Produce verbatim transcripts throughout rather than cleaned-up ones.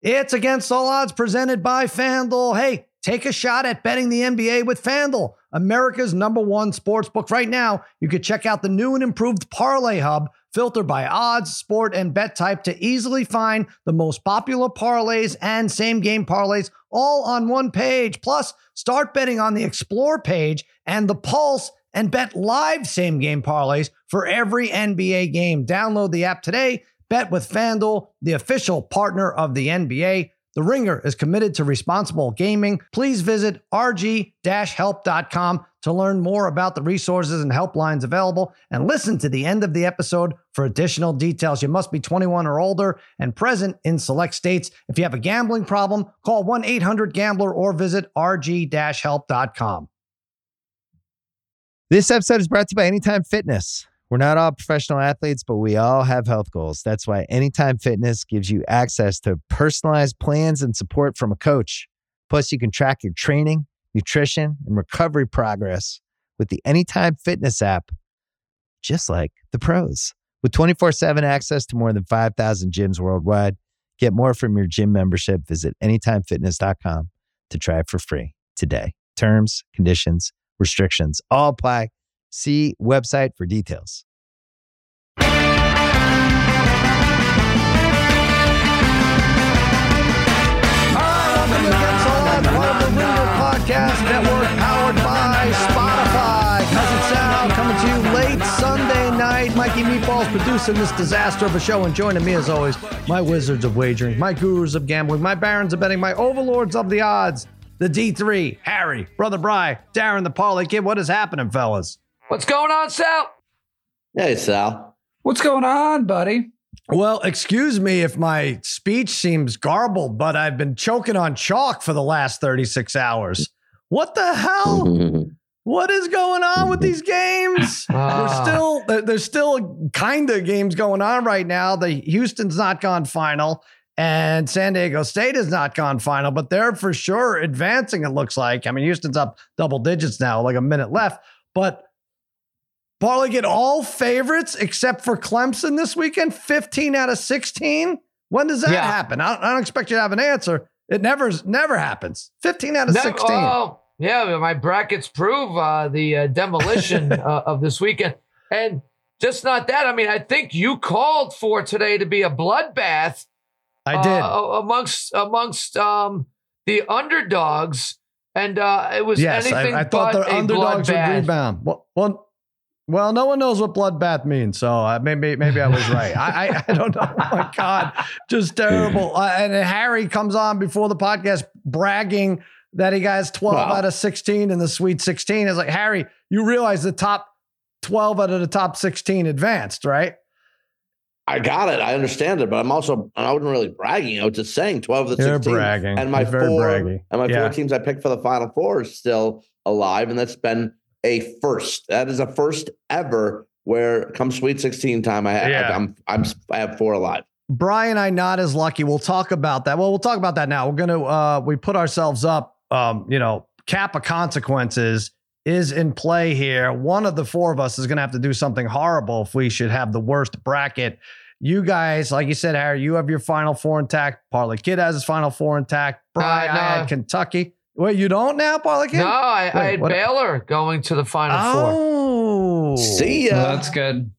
It's Against All Odds presented by FanDuel. Hey, take a shot at betting the N B A with FanDuel, America's number one sports book. Right now, you can check out the new and improved Parlay Hub, filtered by odds, sport, and bet type to easily find the most popular parlays and same-game parlays all on one page. Plus, start betting on the Explore page and the Pulse and bet live same-game parlays for every N B A game. Download the app today. Bet with FanDuel, the official partner of the N B A. The Ringer is committed to responsible gaming. Please visit r g dash help dot com to learn more about the resources and helplines available, and listen to the end of the episode for additional details. You must be twenty-one or older and present in select states. If you have a gambling problem, call one eight hundred gambler or visit r g dash help dot com. This episode is brought to you by Anytime Fitness. We're not all professional athletes, but we all have health goals. That's why Anytime Fitness gives you access to personalized plans and support from a coach. Plus, you can track your training, nutrition, and recovery progress with the Anytime Fitness app, just like the pros. With twenty-four seven access to more than five thousand gyms worldwide, get more from your gym membership. Visit anytime fitness dot com to try it for free today. Terms, conditions, restrictions all apply. See website for details. Podcast Network powered by Spotify. Cousin Sal coming to you late Sunday night. Mikey Meatballs producing this disaster of a show, and joining me as always, my wizards of wagering, my gurus of gambling, my barons of betting, my overlords of the odds, the D three, Harry, Brother Bry, Darren the Parlay Kid. What is happening, fellas? What's going on, Sal? Hey, Sal. What's going on, buddy? Well, excuse me if my speech seems garbled, but I've been choking on chalk for the last thirty-six hours. What the hell? What is going on with these games? Ah. There's still there's still kind of games going on right now. The Houston's not gone final, and San Diego State has not gone final, but they're for sure advancing, it looks like. I mean, Houston's up double digits now, like a minute left, but Parlay get all favorites except for Clemson this weekend, fifteen out of sixteen. When does that Yeah. happen? I don't, I don't expect you to have an answer. It never never happens. fifteen out of Never- sixteen. Oh, yeah, my brackets prove uh, the uh, demolition uh, of this weekend. And just not that. I mean, I think you called for today to be a bloodbath. I did. Uh, amongst amongst um, the underdogs. And uh, it was Yes, anything I, I thought but the a underdogs would bloodbath. rebound. Well, well, well, no one knows what bloodbath means, so uh, maybe maybe I was right. I, I I don't know. Oh my God, just terrible. Uh, and Harry comes on before the podcast bragging that he got twelve Wow. out of sixteen in the Sweet sixteen. It's like, Harry, you realize the top twelve out of the top sixteen advanced, right? I got it. I understand it, but I'm also I wasn't really bragging. I was just saying twelve of the You're sixteen. bragging. And my You're very four braggy. and my Yeah. four teams I picked for the Final Four are still alive, and that's been a first. That is a first ever where come Sweet sixteen time, I have Yeah. I'm I'm I have four alive. Brian, I not as lucky. We'll talk about that. Well, we'll talk about that now. We're gonna uh, we put ourselves up. Um, you know, cap of consequences is in play here. One of the four of us is gonna have to do something horrible if we should have the worst bracket. You guys, like you said, Harry, you have your Final Four intact. Parlay Kid has his Final Four intact. Brian, Uh, no. I had Kentucky. Wait, you don't now, Parlay Kid? No, I, Wait, I had what- Baylor going to the Final Four. Oh, See ya. Well, that's good.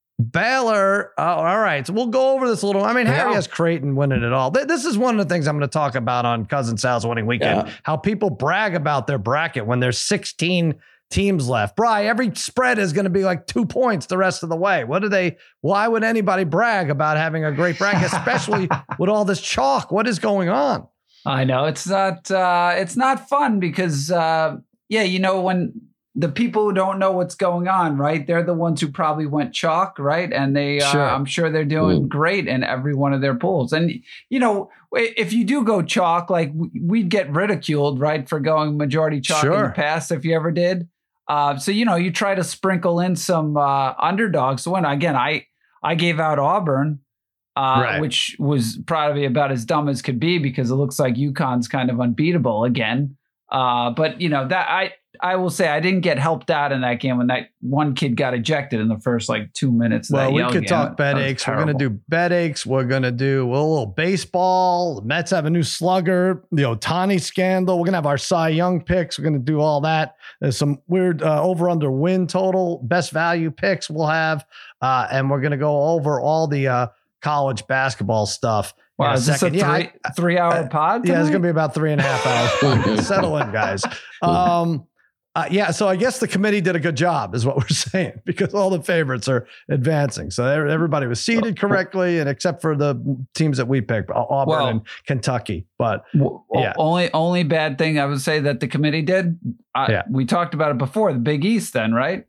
Baylor. Oh, all right. So we'll go over this a little. I mean, Harry Yeah. has Creighton winning it all. Th- This is one of the things I'm going to talk about on Cousin Sal's winning weekend. Yeah. How people brag about their bracket when there's sixteen teams left. Bri, every spread is going to be like two points the rest of the way. What do they? Why would anybody brag about having a great bracket, especially with all this chalk? What is going on? I know it's not uh, it's not fun because uh, yeah, you know, when the people who don't know what's going on, right? They're the ones who probably went chalk, right? And they, uh, Sure. I'm sure they're doing Mm. great in every one of their pools. And you know, if you do go chalk, like we'd get ridiculed, right, for going majority chalk in Sure. the past if you ever did. Uh, so you know, you try to sprinkle in some uh, underdogs to win. Again, I I gave out Auburn. Uh, Right. which was probably about as dumb as could be because it looks like UConn's kind of unbeatable again. Uh, but you know that I I will say I didn't get helped out in that game when that one kid got ejected in the first like two minutes. Of well, that we Yale could game. talk That bet was aches. We're terrible. going to do bet aches. We're going to do a little baseball. The Mets have a new slugger. The Ohtani scandal. We're going to have our Cy Young picks. We're going to do all that. There's some weird uh, over under win total, best value picks we'll have. Uh, and we're going to go over all the uh, college basketball stuff. Wow, is this a second. three, Yeah, I- three hour pod? Yeah, it's tonight? going to be about three and a half hours. Settle in, guys. Um, uh, yeah, so I guess the committee did a good job, is what we're saying, because all the favorites are advancing. So everybody was seated correctly, and except for the teams that we picked, Auburn Well- and Kentucky. But W- Yeah. Only only bad thing I would say that the committee did. I, Yeah. We talked about it before. The Big East, then, right?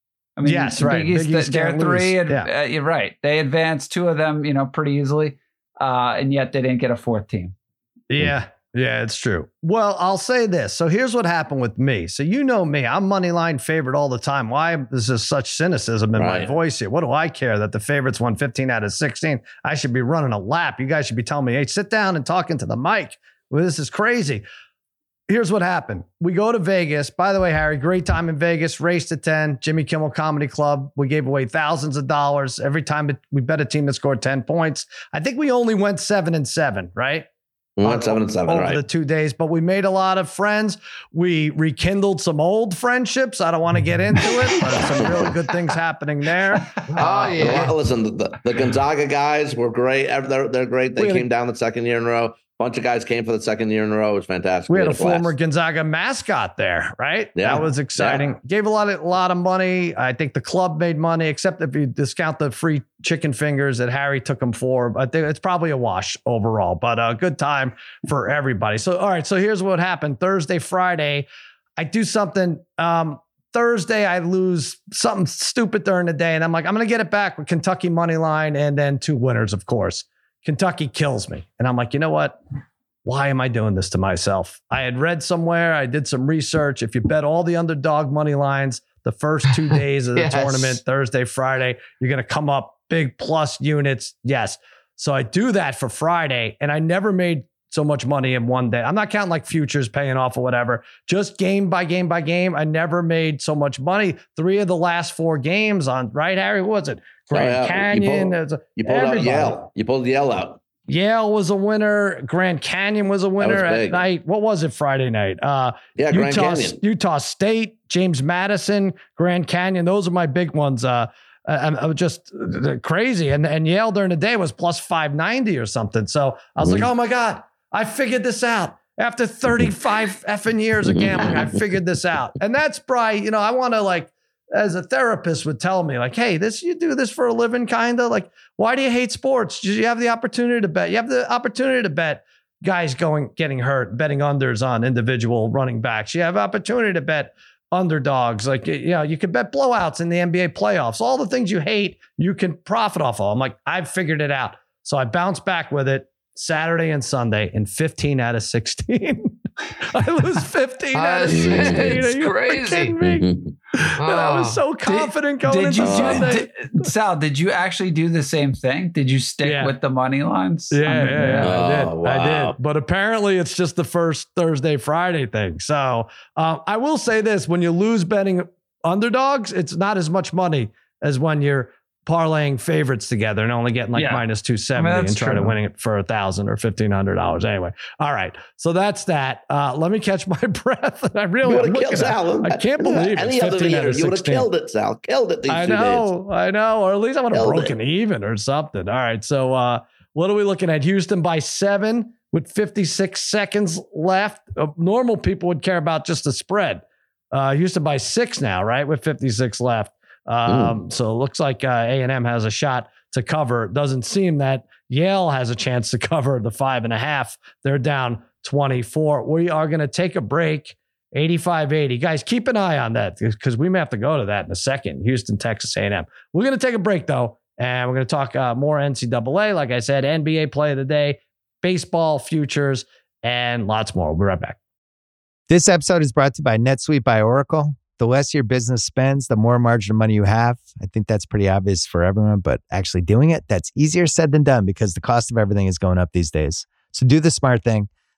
I Yes, the right. Big East, Big East they're can't three. lose. And, Yeah. uh, you're right. They advanced two of them, you know, pretty easily, uh, and yet they didn't get a fourth team. yeah, yeah, it's true. Well, I'll say this. So here's what happened with me. So you know me, I'm money line favorite all the time. Why is there such cynicism in my Right. voice here? What do I care that the favorites won fifteen out of sixteen? I should be running a lap. You guys should be telling me, hey, sit down and talking to the mic. Well, this is crazy. Here's what happened. We go to Vegas. By the way, Harry, great time in Vegas. Race to ten, Jimmy Kimmel Comedy Club. We gave away thousands of dollars every time we bet a team that scored ten points. I think we only went seven and seven, right? We went seven and seven, over right? the two days, but we made a lot of friends. We rekindled some old friendships. I don't want to get into it, but some really good things happening there. Oh, yeah. Well, listen, the, the Gonzaga guys were great. They're, they're great. They We had a- came down the second year in a row. bunch of guys came for the second year in a row. It was fantastic. We had a had blast. former Gonzaga mascot there, right? Yeah. That was exciting. Yeah. Gave a lot of a lot of money. I think the club made money, except if you discount the free chicken fingers that Harry took them for. I think it's probably a wash overall, but a good time for everybody. So, all right. So here's what happened. Thursday, Friday, I do something. Um, Thursday, I lose something stupid during the day, and I'm like, I'm going to get it back with Kentucky money line and then two winners, of course. Kentucky kills me. And I'm like, you know what? Why am I doing this to myself? I had read somewhere, I did some research. If you bet all the underdog money lines the first two days of the Yes. tournament, Thursday, Friday, you're going to come up big plus units. Yes. So I do that for Friday, and I never made so much money in one day. I'm not counting like futures paying off or whatever. Just game by game by game. I never made so much money. Three of the last four games on, right, Harry? What was it? Grand Oh, yeah. You Canyon. pulled- there's a- You pulled out everybody. Yale. You pulled Yale out. Yale was a winner. Grand Canyon was a winner was at big. night. What was it Friday night? Uh, Yeah, Grand Utah, Canyon. Utah State, James Madison, Grand Canyon. Those are my big ones. Uh, I, I was just uh, crazy. And, and Yale during the day was plus five ninety or something. So I was Mhm. like, oh my God, I figured this out. After thirty-five effing years of gambling, I figured this out. And that's probably, you know, I want to like, as a therapist would tell me like, hey, this, you do this for a living, kind of like, why do you hate sports? You have the opportunity to bet. You have the opportunity to bet guys going, getting hurt, betting unders on individual running backs. You have opportunity to bet underdogs. Like, you know, you could bet blowouts in the N B A playoffs. All the things you hate, you can profit off of. I'm like, I've figured it out. So I bounced back with it Saturday and Sunday in fifteen out of sixteen. I lose fifteen out of sixteen. It's Are you crazy. kidding me? And I was so confident going Did into you Sunday. did, Sal? Did you actually do the same thing? Did you stick Yeah. with the money lines? Yeah, I mean, yeah, yeah, I did. Oh, I wow. did. But apparently, it's just the first Thursday, Friday thing. So um, I will say this: when you lose betting underdogs, it's not as much money as when you're parlaying favorites together and only getting like Yeah. minus two seventy I mean, that's and trying to true. winning it for a thousand or fifteen hundred dollars. Anyway, all right. So that's that. Uh, let me catch my breath. I really You would I'm have killed looking at- Sal. I can't believe Any it's other fifteen out year, of you would have sixteen. killed it, Sal. Killed it these I two days. know, I know, or at least I would have Killed broken even or something. All right, so uh, what are we looking at? Houston by seven with fifty-six seconds left. Uh, normal people would care about just the spread. Uh, Houston by six now, right, with fifty-six left. Um, so it looks like uh, A and M has a shot to cover. It doesn't seem that Yale has a chance to cover the five and a half. They're down twenty-four. We are going to take a break. eighty-five eighty. Guys, keep an eye on that because we may have to go to that in a second. Houston, Texas A and M. We're going to take a break, though, and we're going to talk uh, more N C double A. Like I said, N B A play of the day, baseball futures, and lots more. We'll be right back. This episode is brought to you by NetSuite by Oracle. The less your business spends, the more margin of money you have. I think that's pretty obvious for everyone, but actually doing it, that's easier said than done because the cost of everything is going up these days. So do the smart thing.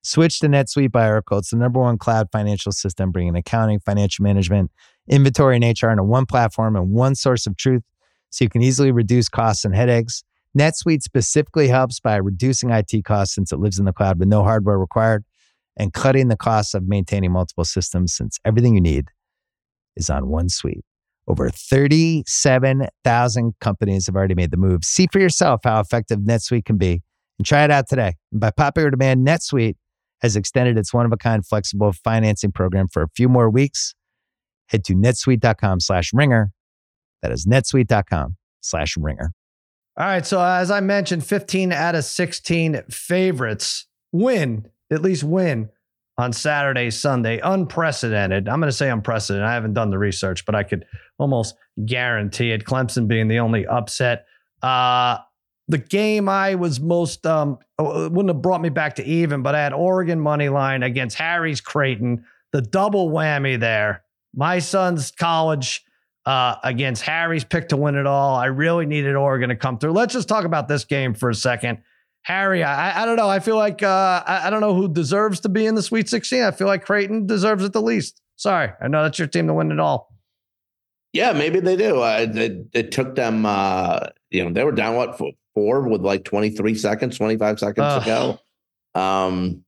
Switch to NetSuite by Oracle. It's the number one cloud financial system, bringing accounting, financial management, inventory, and H R into one platform and one source of truth so you can easily reduce costs and headaches. NetSuite specifically helps by reducing I T costs since it lives in the cloud with no hardware required and cutting the costs of maintaining multiple systems since everything you need is on one suite. Over thirty-seven thousand companies have already made the move. See for yourself how effective NetSuite can be and try it out today. And by popular demand, NetSuite has extended its one-of-a-kind flexible financing program for a few more weeks. Head to netsuite.com slash ringer. That is netsuite.com slash ringer. All right. So as I mentioned, fifteen out of sixteen favorites win, at least win on Saturday, Sunday. Unprecedented. I'm going to say unprecedented. I haven't done the research, but I could almost guarantee it. Clemson being the only upset. Uh, the game I was most, um, it wouldn't have brought me back to even, but I had Oregon money line against Harry's Creighton. The double whammy there. My son's college uh, against Harry's pick to win it all. I really needed Oregon to come through. Let's just talk about this game for a second. Harry, I, I don't know. I feel like uh, I, I don't know who deserves to be in the Sweet sixteen. I feel like Creighton deserves it the least. Sorry. I know that's your team to win it all. Yeah, maybe they do. Uh, it, it took them, uh, you know, they were down, what, four with like twenty-three seconds, twenty-five seconds uh, to go. Um,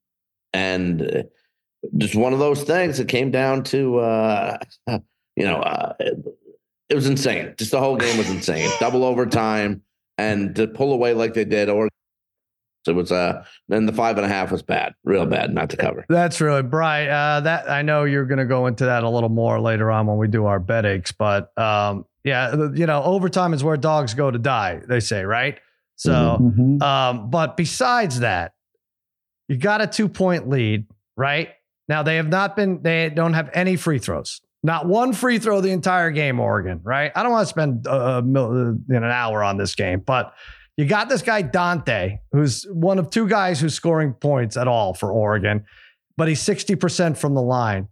and just one of those things that came down to, uh, you know, uh, it, it was insane. Just the whole game was insane. Double overtime and to pull away like they did. Or it was, uh, then the five and a half was bad, real bad, not to cover. That's really bright. Uh, that I know you're going to go into that a little more later on when we do our bet aches, but um, yeah, you know, overtime is where dogs go to die, they say, right? So, Mm-hmm. um, but besides that, you got a two point lead, right? Now they have not been, they don't have any free throws, not one free throw the entire game, Oregon, right? I don't want to spend a, mil, uh, an hour on this game, but you got this guy Dante, who's one of two guys who's scoring points at all for Oregon, but he's sixty percent from the line.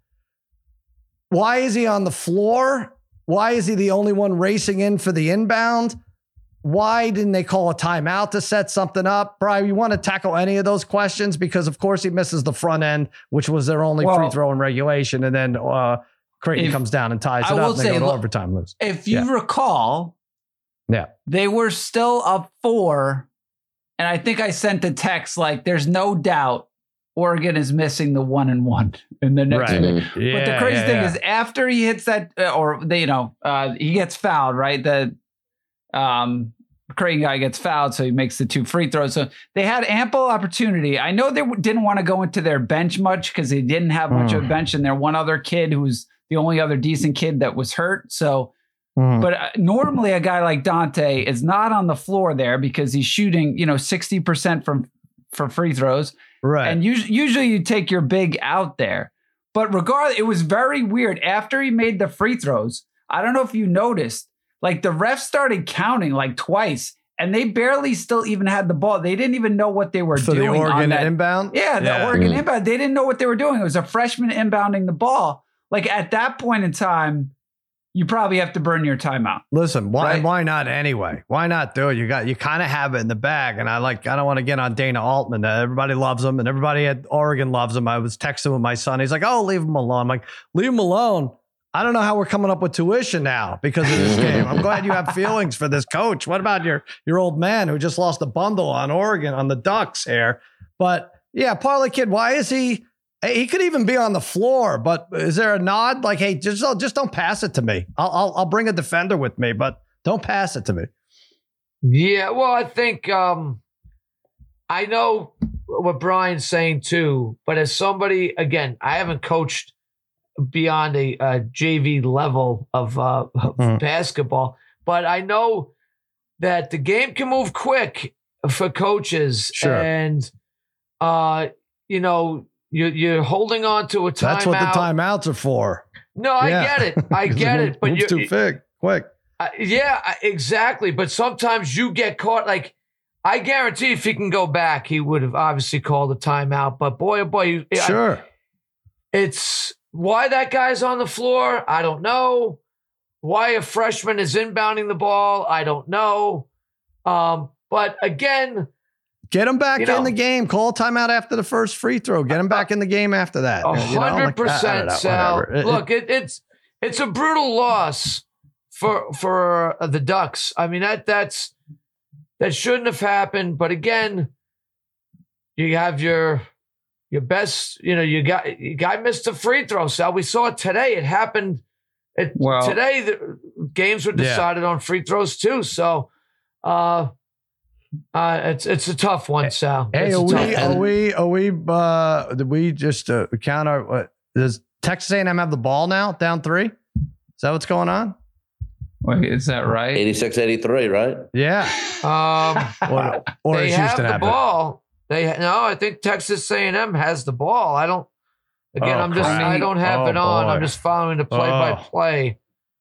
Why is he on the floor? Why is he the only one racing in for the inbound? Why didn't they call a timeout to set something up? Brian, you want to tackle any of those questions? Because, of course, he misses the front end, which was their only well, free throw in regulation. And then uh, Creighton if, comes down and ties it I up and they say, go to look, overtime lose. If you yeah. recall, yeah, they were still up four. And I think I sent a text like, there's no doubt Oregon is missing the one and one in the next right. week. Yeah, but the crazy yeah, thing yeah. is after he hits that, uh, or they, you know, uh, he gets fouled, right? The um, Creighton guy gets fouled, so he makes the two free throws. So they had ample opportunity. I know they w- didn't want to go into their bench much because they didn't have much mm. of a bench, and there one other kid who was the only other decent kid that was hurt. So, mm. but uh, normally a guy like Dante is not on the floor there because he's shooting, you know, sixty percent from for free throws. Right. And usually, usually you take your big out there. But regardless, it was very weird. After he made the free throws, I don't know if you noticed, like the refs started counting like twice, and they barely still even had the ball. They didn't even know what they were For doing. the Oregon on that. inbound? Yeah, the yeah. Oregon mm. inbound. They didn't know what they were doing. It was a freshman inbounding the ball. Like at that point in time, you probably have to burn your timeout. Listen, why right? why not anyway? Why not do it? You got you kind of have it in the bag, and I like I don't want to get on Dana Altman. Uh, everybody loves him, and everybody at Oregon loves him. I was texting with my son. He's like, "Oh, leave him alone." I'm like, "Leave him alone." I don't know how we're coming up with tuition now because of this game. I'm glad you have feelings for this coach. What about your your old man who just lost a bundle on Oregon on the Ducks here? But yeah, Parlay Kid, why is he? He could even be on the floor, but is there a nod like, hey, just just don't pass it to me. I'll I'll, I'll bring a defender with me, but don't pass it to me. Yeah, well, I think um, I know what Brian's saying too, but as somebody, again, I haven't coached beyond a, a J V level of, uh, of mm. basketball, but I know that the game can move quick for coaches. Sure. And, uh, you know, you're, you're holding on to a timeout. That's what the timeouts are for. No, I yeah. get it. I get it. But you're too big, quick. Uh, yeah, exactly. But sometimes you get caught. Like, I guarantee if he can go back, he would have obviously called a timeout. But boy, oh boy. Sure. I, it's why that guy's on the floor. I don't know. Why a freshman is inbounding the ball. I don't know. Um, but again, Get him back You know. in the game. Call a timeout after the first free throw. Get him back in the game after that. A You know, hundred like, I- I don't percent, know, Sal. whatever. It- Look, it, it's it's a brutal loss for for uh, the Ducks. I mean that that's that shouldn't have happened. But again, you have your your best. You know, you got you guy missed a free throw. Sal, we saw it today. It happened. It, Well- today the games were Yeah. decided on free throws too. So, uh, uh, it's it's a tough one, Sal. Hey, It's are a we, tough one. are we, are we, uh, did we just uh, counter? What does Texas A and M have the ball now? Down three? Is that what's going on? Wait, is that right? eighty-six eighty-three, right? Yeah. Um, Or, or they is have Houston the have it? ball. They ha- no, I think Texas A and M has the ball. I don't. Again, Oh, I'm just. crap. I don't have Oh, it on. boy. I'm just following the play by Oh. play.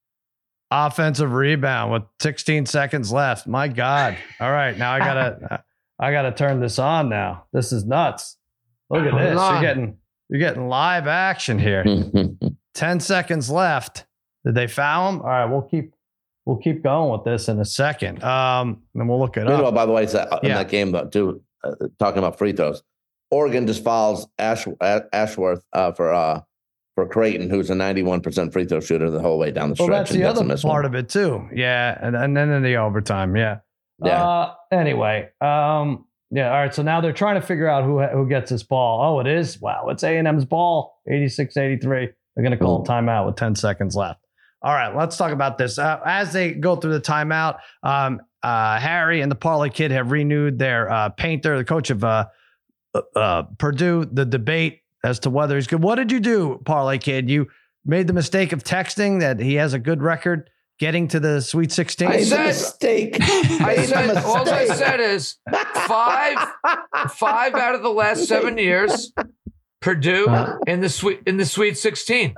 Offensive rebound with sixteen seconds left. My God. All right. Now I gotta, I gotta turn this on now. This is nuts. Look at Hold this. You're on. getting, you're getting live action here. ten seconds left. Did they foul him? All right. We'll keep, we'll keep going with this in a second. Um, and we'll look it Meanwhile, up. by the way, so- in Yeah. that game, though, too, uh, talking about free throws, Oregon just fouls Ash, A- Ashworth uh, for uh, for Creighton, who's a ninety-one percent free throw shooter the whole way down the Well, stretch. that's and the gets a other missed part one. of it too. Yeah, and, and then in the overtime, yeah. Yeah. Uh, anyway, um, yeah. All right. So now they're trying to figure out who who gets this ball. Oh, it is. Wow, it's A and M's ball. eighty-six eighty-three. They're going to call a timeout with ten seconds left. All right, let's talk about this. Uh, as they go through the timeout, um, uh, Harry and the Parlay Kid have renewed their uh, painter, the coach of uh, uh, Purdue, the debate as to whether he's good. What did you do, Parlay Kid? You made the mistake of texting that he has a good record getting to the Sweet sixteen. I Made the said- mistake. I Made the said. All I mistake. said is five, five out of the last seven years, Purdue in the sweet in the Sweet sixteen.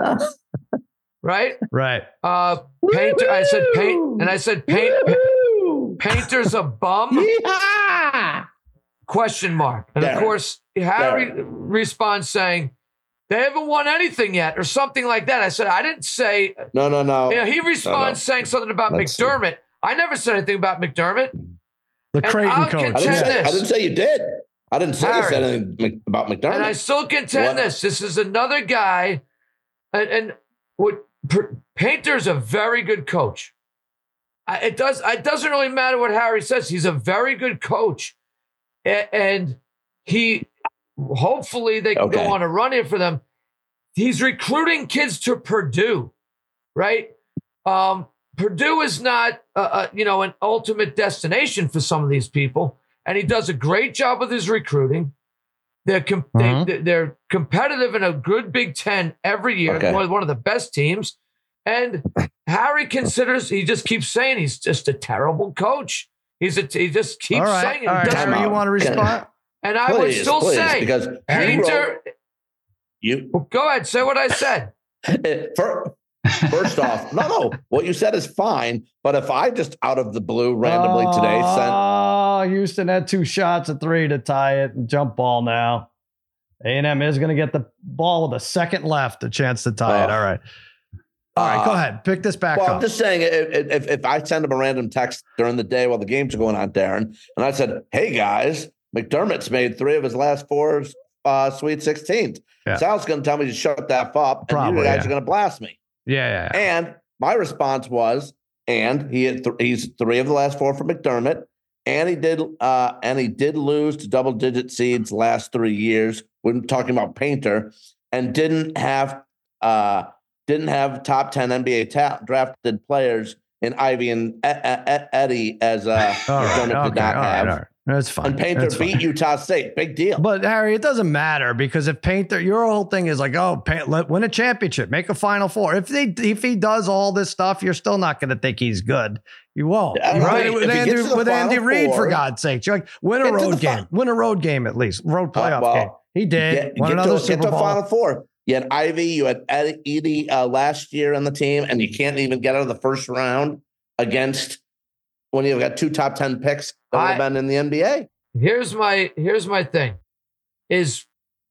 Right. Right. Uh, painter. I said paint, and I said paint. Woo! Painter's a bum. Yeehaw! Question mark. And of Darren. course, Harry responds saying, they haven't won anything yet, or something like that. I said, I didn't say, No, no, no. you know, he responds saying something about Let's see. McDermott. I never said anything about McDermott. The And Creighton I'll coach. I didn't, contend say, I this. didn't say you did. I didn't say you Harry. said anything about McDermott. And I still contend What? this. This is another guy. And, and what P- Painter's a very good coach. I, it does. It doesn't really matter what Harry says. He's a very good coach, A- and he hopefully they can Okay. go on a run here for them. He's recruiting kids to Purdue, right? Um, Purdue is not, uh, uh, you know, an ultimate destination for some of these people, and he does a great job with his recruiting. They're com- Mhm. they, they're competitive in a good Big Ten every year. Okay. One, one of the best teams. And Harry considers, he just keeps saying he's just a terrible coach. He's a, he just keeps all right. saying it. All right. Doesn't- Time Harry, you out. want to Can- respond? And I would Please, still please, say, because you Painter, You well, go ahead, say what I said. For, first off, no, no. What you said is fine. But if I just out of the blue randomly today sent Oh, Houston had two shots at three to tie it and jump ball now. A and M is going to get the ball with a second left, a chance to tie it. Oh. All right. All right, go Uh, ahead. Pick this back Well, up. I'm just saying, if, if, if I send him a random text during the day while the games are going on, Darren, and I said, "Hey guys, McDermott's made three of his last four uh, Sweet sixteens," Yeah. Sal's going to tell me to shut that up, and Probably, you guys yeah. are going to blast me. yeah, yeah, yeah. And my response was, "And he had th- he's three of the last four for McDermott, and he did uh, and he did lose to double digit seeds last three years." When talking about Painter, and didn't have uh, didn't have top ten N B A ta- drafted players in Ivy and E- E- E- Eddie as uh, All right. McDermott Okay. did not All right. have. All right. That's fine. And Painter That's beat fine. Utah State. Big deal. But Harry, it doesn't matter because if Painter, your whole thing is like, oh, Paint, let, win a championship, make a Final Four. If they, if he does all this stuff, you're still not going to think he's good. You won't. Yeah, You right. did it with If he Andy, gets to the with Andy Final Reid, for Four- God's sake. You're like, win a Get to road the game. fi- Win a road game at least. Road playoff well, game. He did. Get, Won get another to, Super get to Bowl. Final Four. You had Ivy, you had Eddie, Edie, uh, last year on the team, and you can't even get out of the first round against when you've got two top ten picks that would have I- been in the N B A. Here's my here's my thing is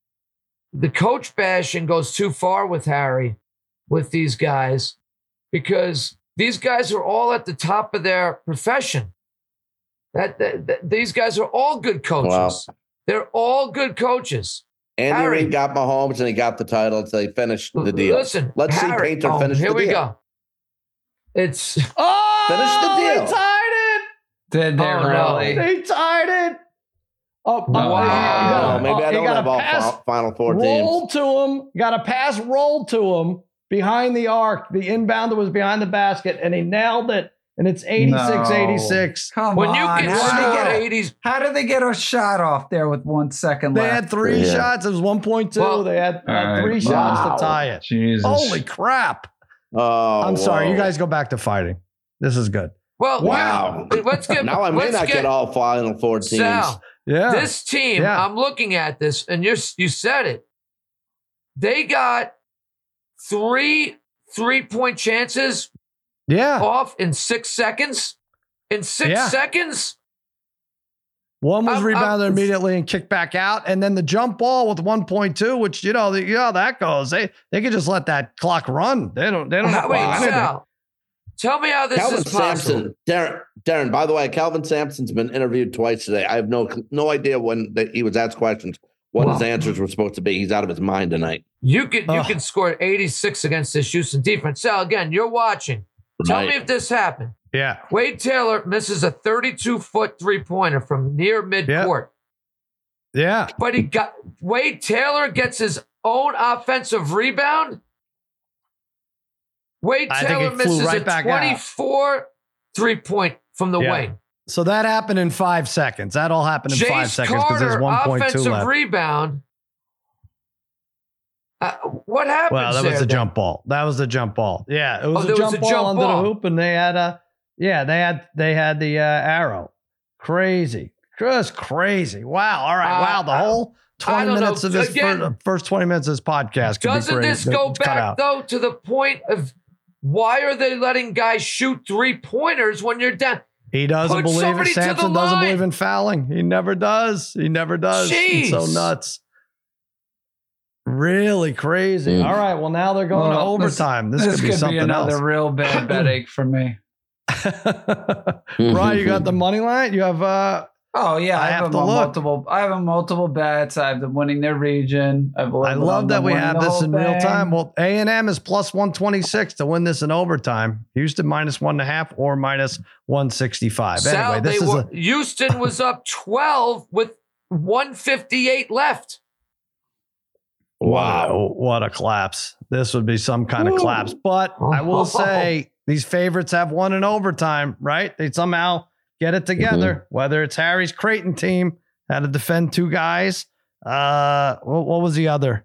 the coach bashing goes too far with Harry with these guys because these guys are all at the top of their profession. That, that, that these guys are all good coaches. Wow. They're all good coaches. Andy Harry. Reid got Mahomes and he got the title, so they finished the deal. Listen, let's Harry, see Painter oh, finish the here deal. we go. It's Oh, Finish the deal. They tied it. Did they Oh, no. really? They tied it. Oh, No. oh, Wow. Oh, maybe I you don't got have a all pass fi- Final Four roll teams. to him. Got a pass roll to him behind the arc. The inbounder was behind the basket, and he nailed it. And it's eighty-six eighty-six. Come when on. you get how, did they scored get a, eighties. how did they get a shot off there with one second They left? had three Yeah. shots. It was one point two. Well, they had, all had right. three Wow. shots to tie it. Jesus. Holy crap. Oh, I'm sorry. whoa. You guys go back to fighting. This is good. Well, Wow. Let's get. Now I may let's not get, all Final Four teams. Sal, Yeah. this team. Yeah. I'm looking at this, and you you said it. They got three three point chances yeah. off in six seconds. In six Yeah. seconds. One was I'm- rebounded I'm- immediately and kicked back out. And then the jump ball with one point two, which, you know, the, you know how that goes. They they could just let that clock run. They don't, they don't have How, to wait, do anything. Sal, tell me how this Calvin is possible. Sampson, Darren, Darren. By the way, Calvin Sampson's been interviewed twice today. I have no no idea when that he was asked questions what his answers were supposed to be. He's out of his mind tonight. You could you Ugh. could score eighty-six against this Houston defense. Sal, again, you're watching. Tell Right. me if this happened. Yeah. Wade Taylor misses a thirty-two foot three pointer from near midcourt. Yeah. But he got Wade Taylor gets his own offensive rebound. Wade I think Taylor it flew misses right a back out. twenty-four three point from the Yeah. wing. So that happened in five seconds. That all happened in five Jace seconds because there's Carter, one point two offensive left. rebound. Uh, what happened? Well, that was the jump ball. That was the jump ball. Yeah, it was Oh, a there jump was a ball jump under ball. the hoop, and they had a yeah, they had they had the uh, arrow. Crazy, just crazy. Wow. All right. Uh, wow. The whole twenty don't minutes know. of this Again, fir- first twenty minutes of this podcast. Could Doesn't be this crazy. go It's cut back out. though to the point of why are they letting guys shoot three pointers when you're down? He doesn't Put believe it. somebody to the Sampson doesn't line. believe in fouling. He never does. He never does. It's so Jeez. nuts. Really crazy. Mm. All right. Well, now they're going Well, to this- overtime. This, This could be could be something another else. real bad headache for me. Ryan, you got the money line? You have uh Oh yeah, I I, have, have to a look. multiple. I have a multiple bets. I have them winning their region. I, have I love that we have this in real time. Well, A and M is plus one twenty-six to win this in overtime. Houston minus one and a half or minus one sixty-five. Sal, Anyway, this they is were, a Houston was up twelve with one fifty-eight left. wow, what a collapse. This would be some kind of collapse. But I will say these favorites have won in overtime, right? They somehow get it together, whether it's Harry's Creighton team had to defend two guys. Uh, what, what was the other?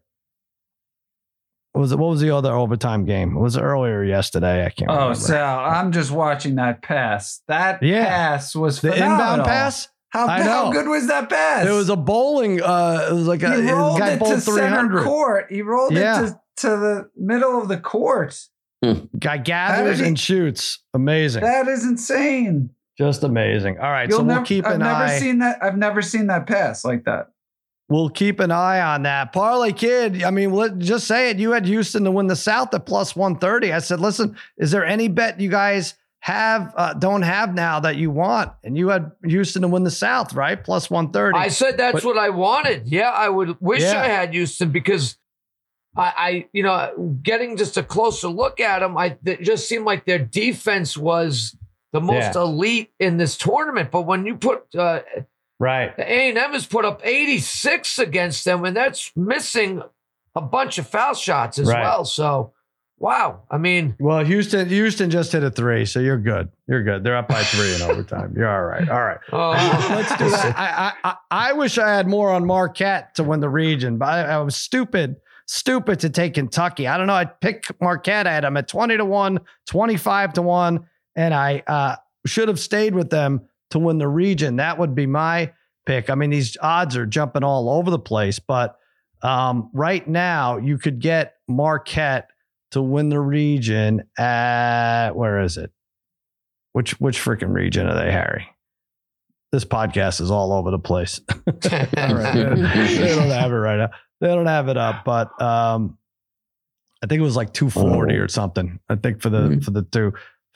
What was it? What was the other overtime game? It was earlier yesterday. I can't Oh, remember. Sal, I'm just watching that pass. That Yeah. pass was the phenomenal. inbound pass. How, I how know. good was that pass? It was a bowling. Uh, it was like a he a rolled guy it bowled to three center hundred. court. He rolled Yeah. it to, to the middle of the court. Guy gathers How did he- and shoots. Amazing. That is insane. Just amazing. All right, You'll so we'll never, keep I've an never eye. seen that. I've never seen that pass like that. We'll keep an eye on that. Parlay Kid, I mean, let, just say it. You had Houston to win the South at plus one thirty. I said, listen, is there any bet you guys have, uh, don't have now that you want? And you had Houston to win the South, right? Plus one thirty. I said that's But- what I wanted. Yeah, I would wish Yeah. I had Houston because I, I, you know, getting just a closer look at them, I it just seemed like their defense was the most Yeah. elite in this tournament. But when you put uh, Right. the A and M has put up eighty-six against them, and that's missing a bunch of foul shots as Right. well. So, wow. I mean, Well, Houston, Houston just hit a three, so you're good. You're good. They're up by three in overtime. You're all right. All right. uh, Let's do that. I, I, I I wish I had more on Marquette to win the region, but I, I was stupid, stupid to take Kentucky. I don't know. I picked Marquette. I had them at twenty to one, twenty-five to one, and I uh, should have stayed with them to win the region. That would be my pick. I mean, these odds are jumping all over the place, but um, right now you could get Marquette to win the region at, where is it? Which which freaking region are they, Harry? This podcast is all over the place. All right. They, they don't have it right now. They don't have it up, but um, I think it was like two forty or something. I think for the Mhm. for the two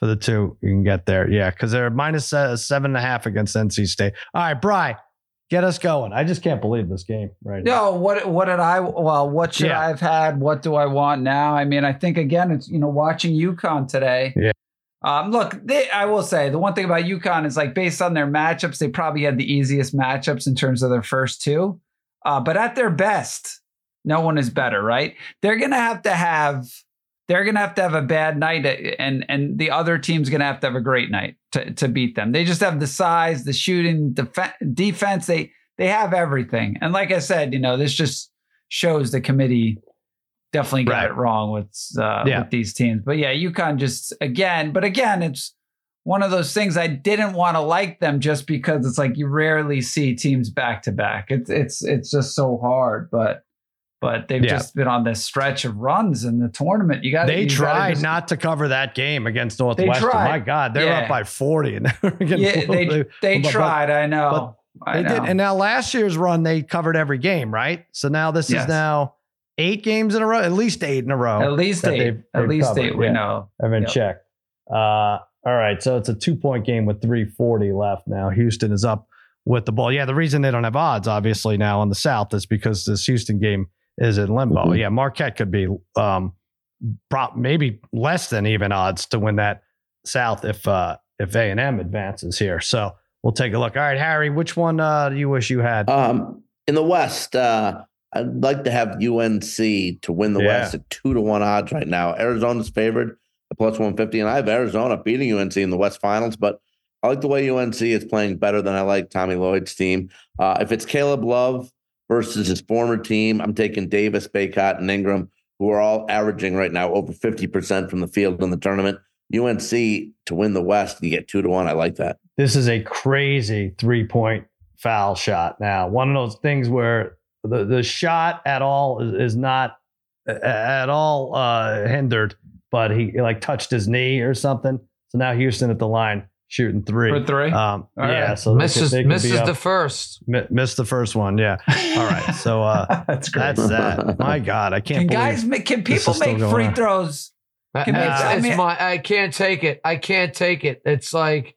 for the two. You can get there. Yeah, because they're minus uh, seven and a half against N C State. All right, Bri, get us going. I just can't believe this game right now. No, what what did I? Well, what should Yeah. I have had? What do I want now? I mean, I think again, it's you know watching UConn today. Yeah. Um, look, they, I will say the one thing about UConn is like based on their matchups, they probably had the easiest matchups in terms of their first two. Uh, but at their best, no one is better, right? They're gonna have to have. They're going to have to have a bad night, and and the other team's going to have to have a great night to, to beat them. They just have the size, the shooting, def- defense. They they have everything. And like I said, you know, this just shows the committee definitely got Right. it wrong with uh, Yeah. with these teams. But yeah, UConn just again, but again, it's one of those things I didn't want to like them just because it's like you rarely see teams back to back. It's it's it's just so hard, but. But they've Yeah. just been on this stretch of runs in the tournament. You got They you tried just, not to cover that game against Northwestern. tried. My God, they're Yeah. up by forty. And they're getting Yeah, they they, they but- tried. I know. I They know. did. And now last year's run, they covered every game, right? So now this Yes. is now eight games in a row, at least eight in a row. At least that eight. they've- At they've least covered. eight. We Yeah. know. I've been Yep. checked. Uh, all right. So it's a two point game with three forty left now. Houston is up with the ball. Yeah. The reason they don't have odds, obviously, now on the South is because this Houston game is in limbo. Mhm. Yeah. Marquette could be um, pro- maybe less than even odds to win that South if uh, if A and M advances here. So we'll take a look. All right, Harry, which one uh, do you wish you had? Um, in the West, uh, I'd like to have U N C to win the Yeah. West at two to one odds right now. Arizona's favored at plus one fifty, and I have Arizona beating U N C in the West Finals. But I like the way U N C is playing better than I like Tommy Lloyd's team. Uh, if it's Caleb Love versus his former team, I'm taking Davis, Baycott, and Ingram, who are all averaging right now over fifty percent from the field in the tournament. U N C to win the West, you get two to one. I like that. This is a crazy three point foul shot. Now, one of those things where the, the shot at all is, is not a- at all uh, hindered, but he like touched his knee or something. So now Houston at the line shooting three. For three? Um, All yeah. right. So they could- misses they could be misses up- the first. mi- missed the first one. Yeah. All right. So uh, That's great. that's that. My God, I can't Can believe guys make? Can this people is still make going free on. throws? Can it's we- I it's mean- my I can't take it. I can't take it. It's like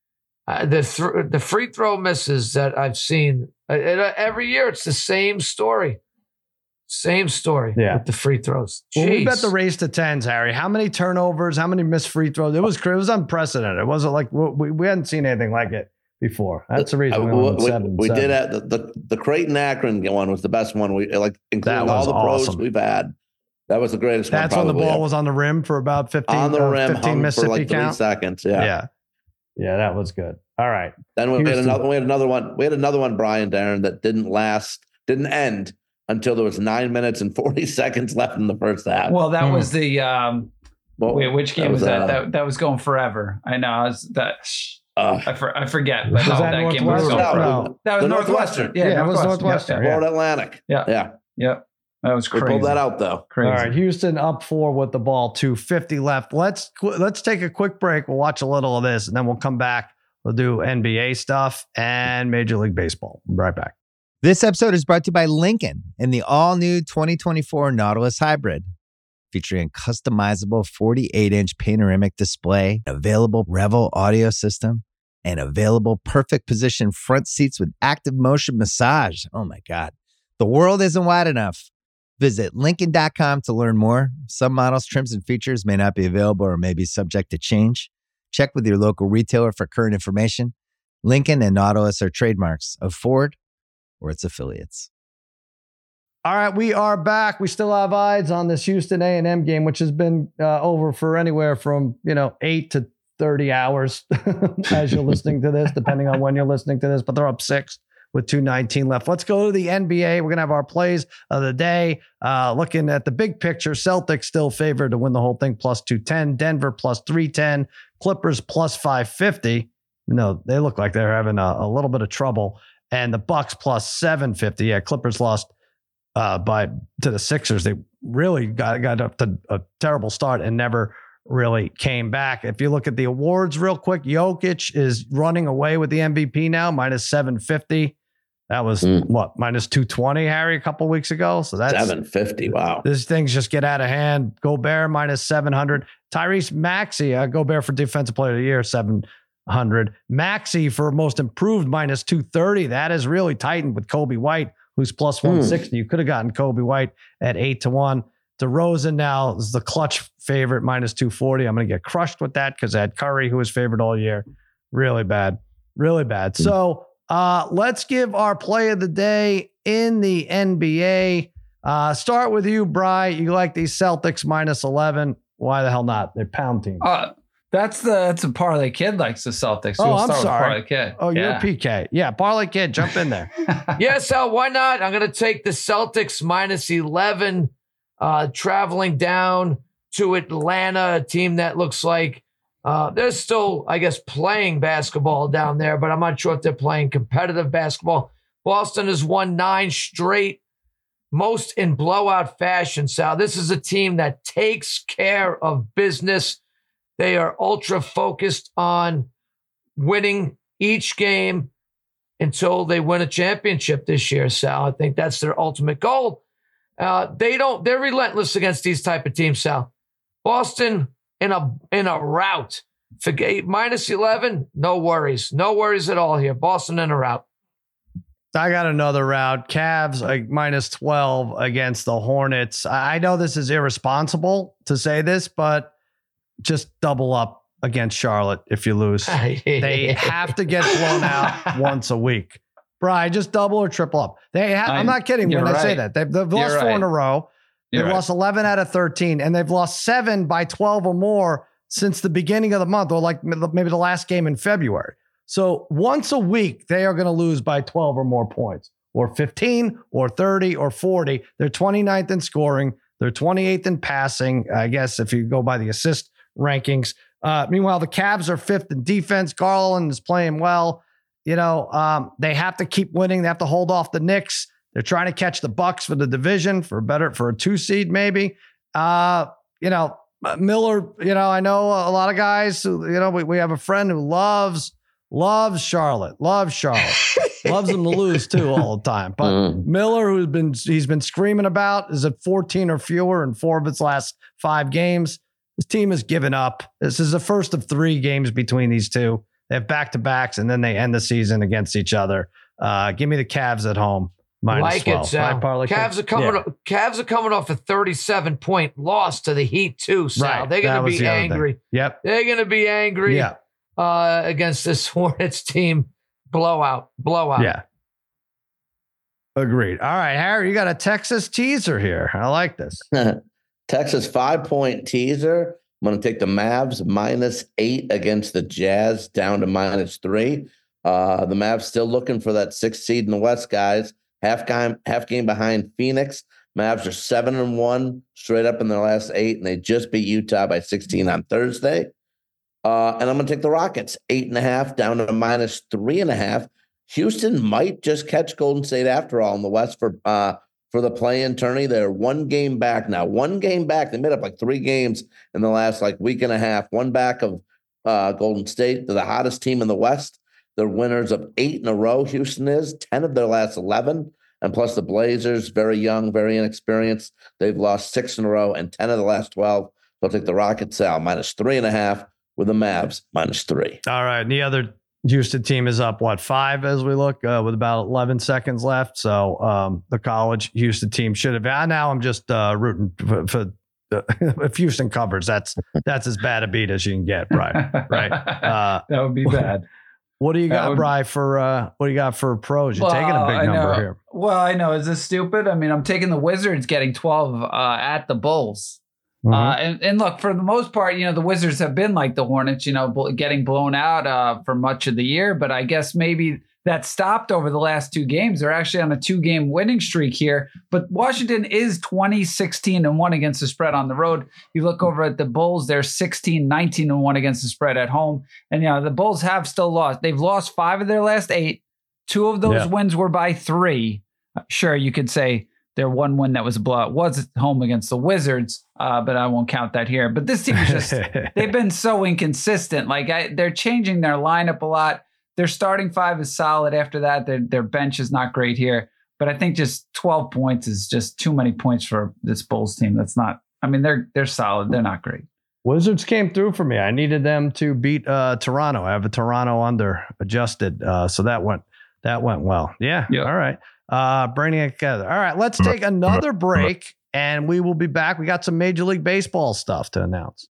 uh, the th- the free throw misses that I've seen uh, it, uh, every year. It's the same story, same story Yeah. with the free throws. Well, we bet Jeez. the race to tens, Harry. How many turnovers? How many missed free throws? It was it was unprecedented. It wasn't like we, we hadn't seen anything like it before. That's the reason we Uh, went we, seven. we seven. did have the, the the Creighton Akron one was the best one. We like including That all was the pros awesome. we've had. That was the greatest That's one. when the probably ball ever. was on the rim for about fifteen. on the uh, rim, fifteen hung for Mississippi like three count. seconds. Yeah. Yeah. yeah, that was good. All right, Then we had Houston. another. We had another one. We had another one, Brian Darren, that didn't last, didn't end until there was nine minutes and forty seconds left in the first half. Well, that Hmm. was the. Um, Well, wait, which game was, that? uh, that? That was going forever. I know. I was that. uh, I, for, I forget. But Was no, that that, game was Northwestern? going forever. No. That was The Northwestern. Northwestern. Yeah, Yeah, it was Northwestern. Northwestern. Yeah, Florida Atlantic. yeah, Yeah. yeah. That was We crazy. pulled that out though. Crazy. all right. Houston up four with the ball. two fifty left. Let's qu- let's take a quick break. We'll watch a little of this, and then we'll come back. We'll do N B A stuff and Major League Baseball. We'll be right back. This episode is brought to you by Lincoln and the all-new twenty twenty-four Nautilus Hybrid, featuring a customizable forty-eight inch panoramic display, available Revel audio system, and available perfect position front seats with active motion massage. Oh my God. The world isn't wide enough. Visit Lincoln dot com to learn more. Some models, trims, and features may not be available or may be subject to change. Check with your local retailer for current information. Lincoln and Nautilus are trademarks of Ford or its affiliates. All right, we are back. We still have eyes on this Houston A and M game, which has been uh, over for anywhere from, you know, eight to thirty hours as you're listening to this, depending on when you're listening to this, but they're up six with two nineteen left. Let's go to the N B A. We're going to have our plays of the day. Uh, looking at the big picture, Celtics still favored to win the whole thing, plus two ten. Denver plus three ten. Clippers plus five fifty. No, they look like they're having a, a little bit of trouble. And the Bucks plus seven fifty. Yeah, Clippers lost uh, by to the Sixers. They really got, got up to a terrible start and never really came back. If you look at the awards real quick, Jokic is running away with the M V P now, minus seven fifty. That was Mm. what, minus two twenty, Harry, a couple weeks ago. So that's seven fifty. Wow. This things just get out of hand. Gobert minus seven hundred. Tyrese Maxey, uh, Gobert for Defensive Player of the Year, seven hundred. Maxey for Most Improved minus two thirty. That is really tightened with Kobe White, who's plus one sixty. Mm. You could have gotten Kobe White at eight to one. DeRozan now is the clutch favorite minus two forty. I'm going to get crushed with that because I had Curry, who was favored all year. Really bad. Really bad. Mm. So uh, let's give our play of the day in the N B A. Uh, start with you, Bri. You like these Celtics minus eleven. Why the hell not? They're pound team. Uh, that's the that's a parlay kid likes the Celtics. Oh, We'll I'm start with sorry. Parlay Kid. Oh, yeah. you're P K. Yeah, parlay kid, jump in there. Yeah, Sal, why not? I'm going to take the Celtics minus eleven, uh, traveling down to Atlanta, a team that looks like uh, they're still, I guess, playing basketball down there, but I'm not sure if they're playing competitive basketball. Boston has won nine straight, most in blowout fashion, Sal. This is a team that takes care of business. They are ultra focused on winning each game until they win a championship this year, Sal. I think that's their ultimate goal. Uh, they don't, they're relentless against these type of teams, Sal. Boston in a in a rout. Forget minus eleven, no worries. No worries at all here. Boston in a rout. I got another route. Cavs like minus twelve against the Hornets. I know this is irresponsible to say this, but just double up against Charlotte if you lose. They have to get blown out once a week. Bri, just double or triple up. They have, I'm, I'm not kidding when right. I say that. They've, they've lost you're four right. in a row. They've You're lost right. eleven out of thirteen, and they've lost seven by twelve or more since the beginning of the month, or like maybe the last game in February. So once a week, they are going to lose by twelve or more points, or fifteen, or thirty, or forty. They're twenty-ninth in scoring. They're twenty-eighth in passing, I guess, if you go by the assist rankings. Uh, meanwhile, the Cavs are fifth in defense. Garland is playing well. You know, um, they have to keep winning. They have to hold off the Knicks. They're trying to catch the Bucks for the division for better for a two seed, maybe. Uh, you know, Miller, you know, I know a lot of guys who, you know, we, we have a friend who loves, loves Charlotte, loves Charlotte, loves them to lose too all the time. But mm. Miller, who's been, he's been screaming about, is at fourteen or fewer in four of its last five games. This team has given up. This is the first of three games between these two. They have back-to-backs, and then they end the season against each other. Uh, give me the Cavs at home. Minus like twelve. it, Sal. Right, Cavs are coming. Yeah. Up, Cavs are coming off a thirty-seven point loss to the Heat too, Sal. Right. They're going to be the angry. Yep. They're going to be angry. Yeah. Uh, against this Hornets team. Blowout. Blowout. Yeah. Agreed. All right, Harry, you got a Texas teaser here. I like this. Texas five-point teaser. I'm going to take the Mavs minus eight against the Jazz down to minus three. Uh, the Mavs still looking for that sixth seed in the West, guys. Half game, half game behind Phoenix. Mavs are seven and one straight up in their last eight, and they just beat Utah by sixteen on Thursday. Uh, and I'm going to take the Rockets eight and a half down to minus three and a half. Houston might just catch Golden State after all in the West for uh, for the play-in tourney. They're one game back now. One game back. They made up like three games in the last like week and a half. One back of uh, Golden State. They're the hottest team in the West. They're winners of eight in a row. Houston is ten of their last eleven. And plus the Blazers, very young, very inexperienced. They've lost six in a row and ten of the last twelve. They'll take the Rockets out minus three and a half with the Mavs minus three. All right. And the other Houston team is up, what, five as we look uh, with about eleven seconds left. So um, the college Houston team should have. Now I'm just uh, rooting for, for uh, if Houston covers. That's that's as bad a beat as you can get, right? Right. Uh, that would be bad. What do you got, would, Bri, for uh, what do you got for pros? You're well, taking a big I number know. here. Well, I know. Is this stupid? I mean, I'm taking the Wizards getting twelve uh, at the Bulls. Mm-hmm. Uh, and, and look, for the most part, you know, the Wizards have been like the Hornets, you know, bl- getting blown out uh, for much of the year. But I guess maybe that stopped over the last two games. They're actually on a two-game winning streak here. But Washington is twenty, sixteen, and one against the spread on the road. You look over at the Bulls, they're sixteen, nineteen, and one against the spread at home. And, you know, the Bulls have still lost. They've lost five of their last eight. Two of those yeah. wins were by three. Sure, you could say their one win that was a blowout was at home against the Wizards, uh, but I won't count that here. But this team is just, they've been so inconsistent. Like I, they're changing their lineup a lot. their starting five is solid. After that, their their bench is not great here. But I think just twelve points is just too many points for this Bulls team. That's not. I mean, they're they're solid. They're not great. Wizards came through for me. I needed them to beat uh, Toronto. I have a Toronto under adjusted, uh, so that went that went well. Yeah. Yep. All right. Uh, bringing it together. All right. Let's take another break, and we will be back. We got some Major League Baseball stuff to announce.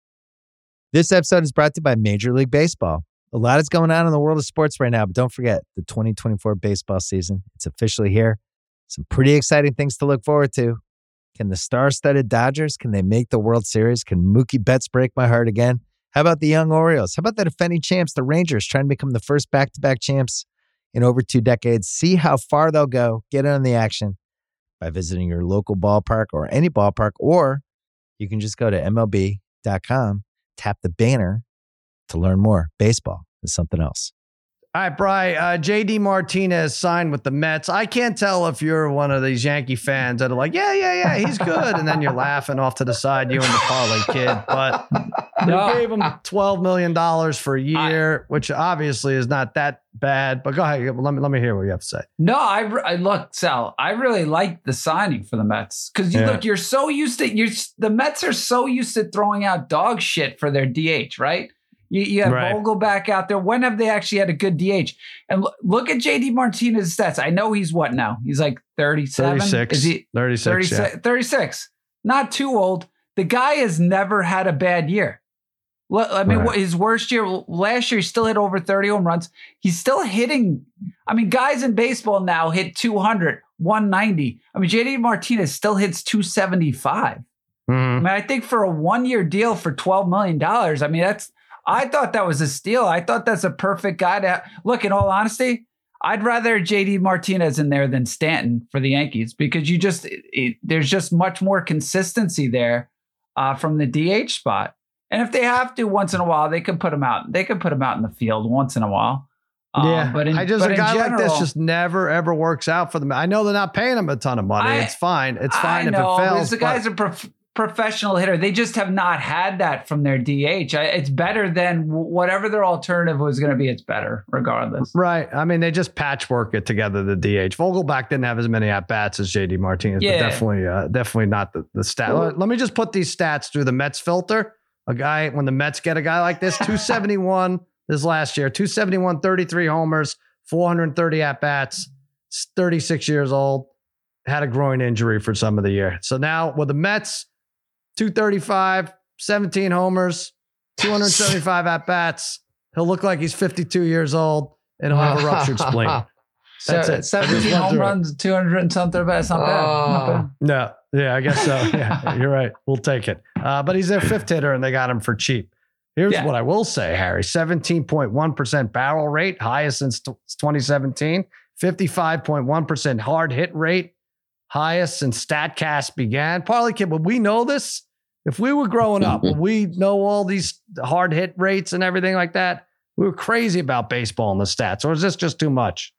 This episode is brought to you by Major League Baseball. A lot is going on in the world of sports right now, but don't forget the twenty twenty-four baseball season. It's officially here. Some pretty exciting things to look forward to. Can the star-studded Dodgers, can they make the World Series? Can Mookie Betts break my heart again? How about the young Orioles? How about the defending champs, the Rangers, trying to become the first back-to-back champs in over two decades? See how far they'll go. Get in on the action by visiting your local ballpark or any ballpark, or you can just go to M L B dot com, tap the banner to learn more. Baseball is something else. All right, Bri, uh, J D Martinez signed with the Mets. I can't tell if you're one of these Yankee fans that are like, yeah, yeah, yeah, he's good. And then you're laughing off to the side, you and the parlay kid. But No. they gave him twelve million dollars for a year, I, which obviously is not that bad. But go ahead. Let me, let me hear what you have to say. No, I, I look, Sal, I really like the signing for the Mets. Because you Yeah. look, you're so used to, you're the Mets are so used to throwing out dog shit for their D H, right? You, you have Right. Vogel back out there. When have they actually had a good D H? And look, look at J D Martinez's stats. I know he's what now? He's like thirty-seven? thirty-six. Is he thirty-six, thirty-six, yeah. thirty-six. Not too old. The guy has never had a bad year. Look, I mean, Right. what his worst year, last year, he still hit over thirty home runs. He's still hitting. I mean, guys in baseball now hit two hundred, one ninety. I mean, J D Martinez still hits two seventy-five. Mhm. I mean, I think for a one-year deal for twelve million dollars, I mean, that's, I thought that was a steal. I thought that's a perfect guy to look. In all honesty, I'd rather J D Martinez in there than Stanton for the Yankees because you just it, it, there's just much more consistency there uh, from the D H spot. And if they have to once in a while, they can put him out. They can put him out in the field once in a while. Uh, Yeah, but in, I just but a in guy like this general- just never ever works out for them. I know they're not paying him a ton of money. I- it's fine. It's fine I if know, it fails. The but- guy's a prof- professional hitter. They just have not had that from their D H. I, it's better than w- whatever their alternative was going to be. It's better regardless. Right. I mean, they just patchwork it together, the D H. Vogelbach didn't have as many at-bats as J D Martinez, Yeah. but definitely uh, definitely not the, the stat. Let, let me just put these stats through the Mets filter. A guy, when the Mets get a guy like this, two seventy-one this last year, two seventy-one, thirty-three homers, four hundred thirty at-bats, thirty-six years old, had a groin injury for some of the year. So now with the Mets, two thirty-five, seventeen homers, two hundred seventy-five at-bats. He'll look like he's fifty-two years old and he'll have a ruptured spleen. That's Se- it. I seventeen just went home through it. runs, two hundred and something. That's not bad. Not Oh. bad. No, yeah, I guess so. Yeah, you're right. We'll take it. Uh, but he's their fifth hitter and they got him for cheap. Here's Yeah. what I will say, Harry. seventeen point one percent barrel rate, highest since t- twenty seventeen. fifty-five point one percent hard hit rate, highest since StatCast began. Parlay Kid, would we know this? If we were growing up, would we know all these hard hit rates and everything like that? We were crazy about baseball and the stats, or is this just too much?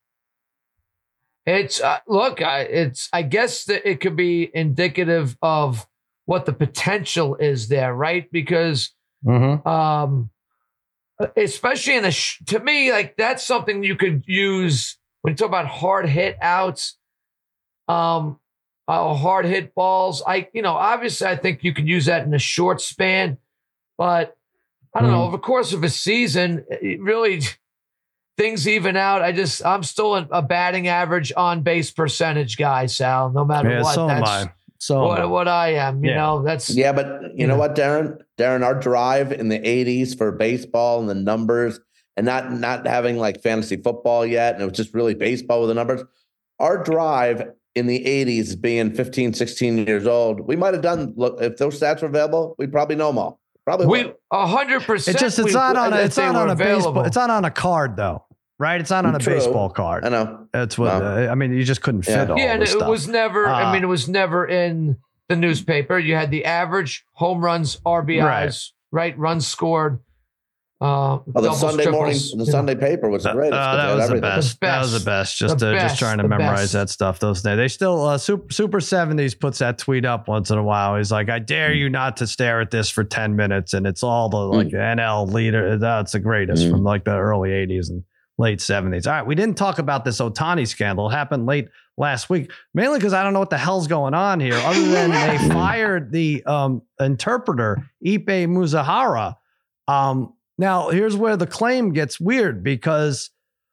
It's uh, look, I, it's I guess that it could be indicative of what the potential is there, right? Because Mm-hmm. um, especially in a sh- to me, like that's something you could use when you talk about hard hit outs, um, uh, hard hit balls. I you know obviously I think you could use that in a short span, but I don't know over the course of a season, it really. Things even out. I just, I'm still a, a batting average on base percentage guy, Sal, no matter Yeah, what. so am That's I. So am I. what, what I am. You Yeah. know, that's, Yeah, but you know what, Darren? Darren, our drive in the eighties for baseball and the numbers and not not having like fantasy football yet, and it was just really baseball with the numbers. Our drive in the eighties being fifteen, sixteen years old, we might have done, look, if those stats were available, we'd probably know them all. Probably we would. a hundred percent. It's just it's we- not on a, if it's they not were on a baseball. available. It's not on a card though, right? It's not on a True. baseball card. I know. That's what No. I mean. You just couldn't fit Yeah. all Yeah, and this it stuff. was never. I Uh, mean, it was never in the newspaper. You had the average home runs, R B Is, right? Right. Runs scored. Uh, Oh, the doubles, Sunday morning, triples, the you know. Sunday paper was Uh, great. uh, that was the best. The That was the best. best. Just The uh, best. just trying to The memorize best. that stuff those days. They still uh, super super seventies puts that tweet up once in a while. He's like, I dare you not to stare at this for ten minutes, and it's all the like N L leader. That's the greatest Mm. from like the early eighties and late seventies. All right, we didn't talk about this Ohtani scandal. It happened late last week, mainly because I don't know what the hell's going on here, other than they fired the um, interpreter, Ipe Muzahara. Um, now, here's where the claim gets weird, because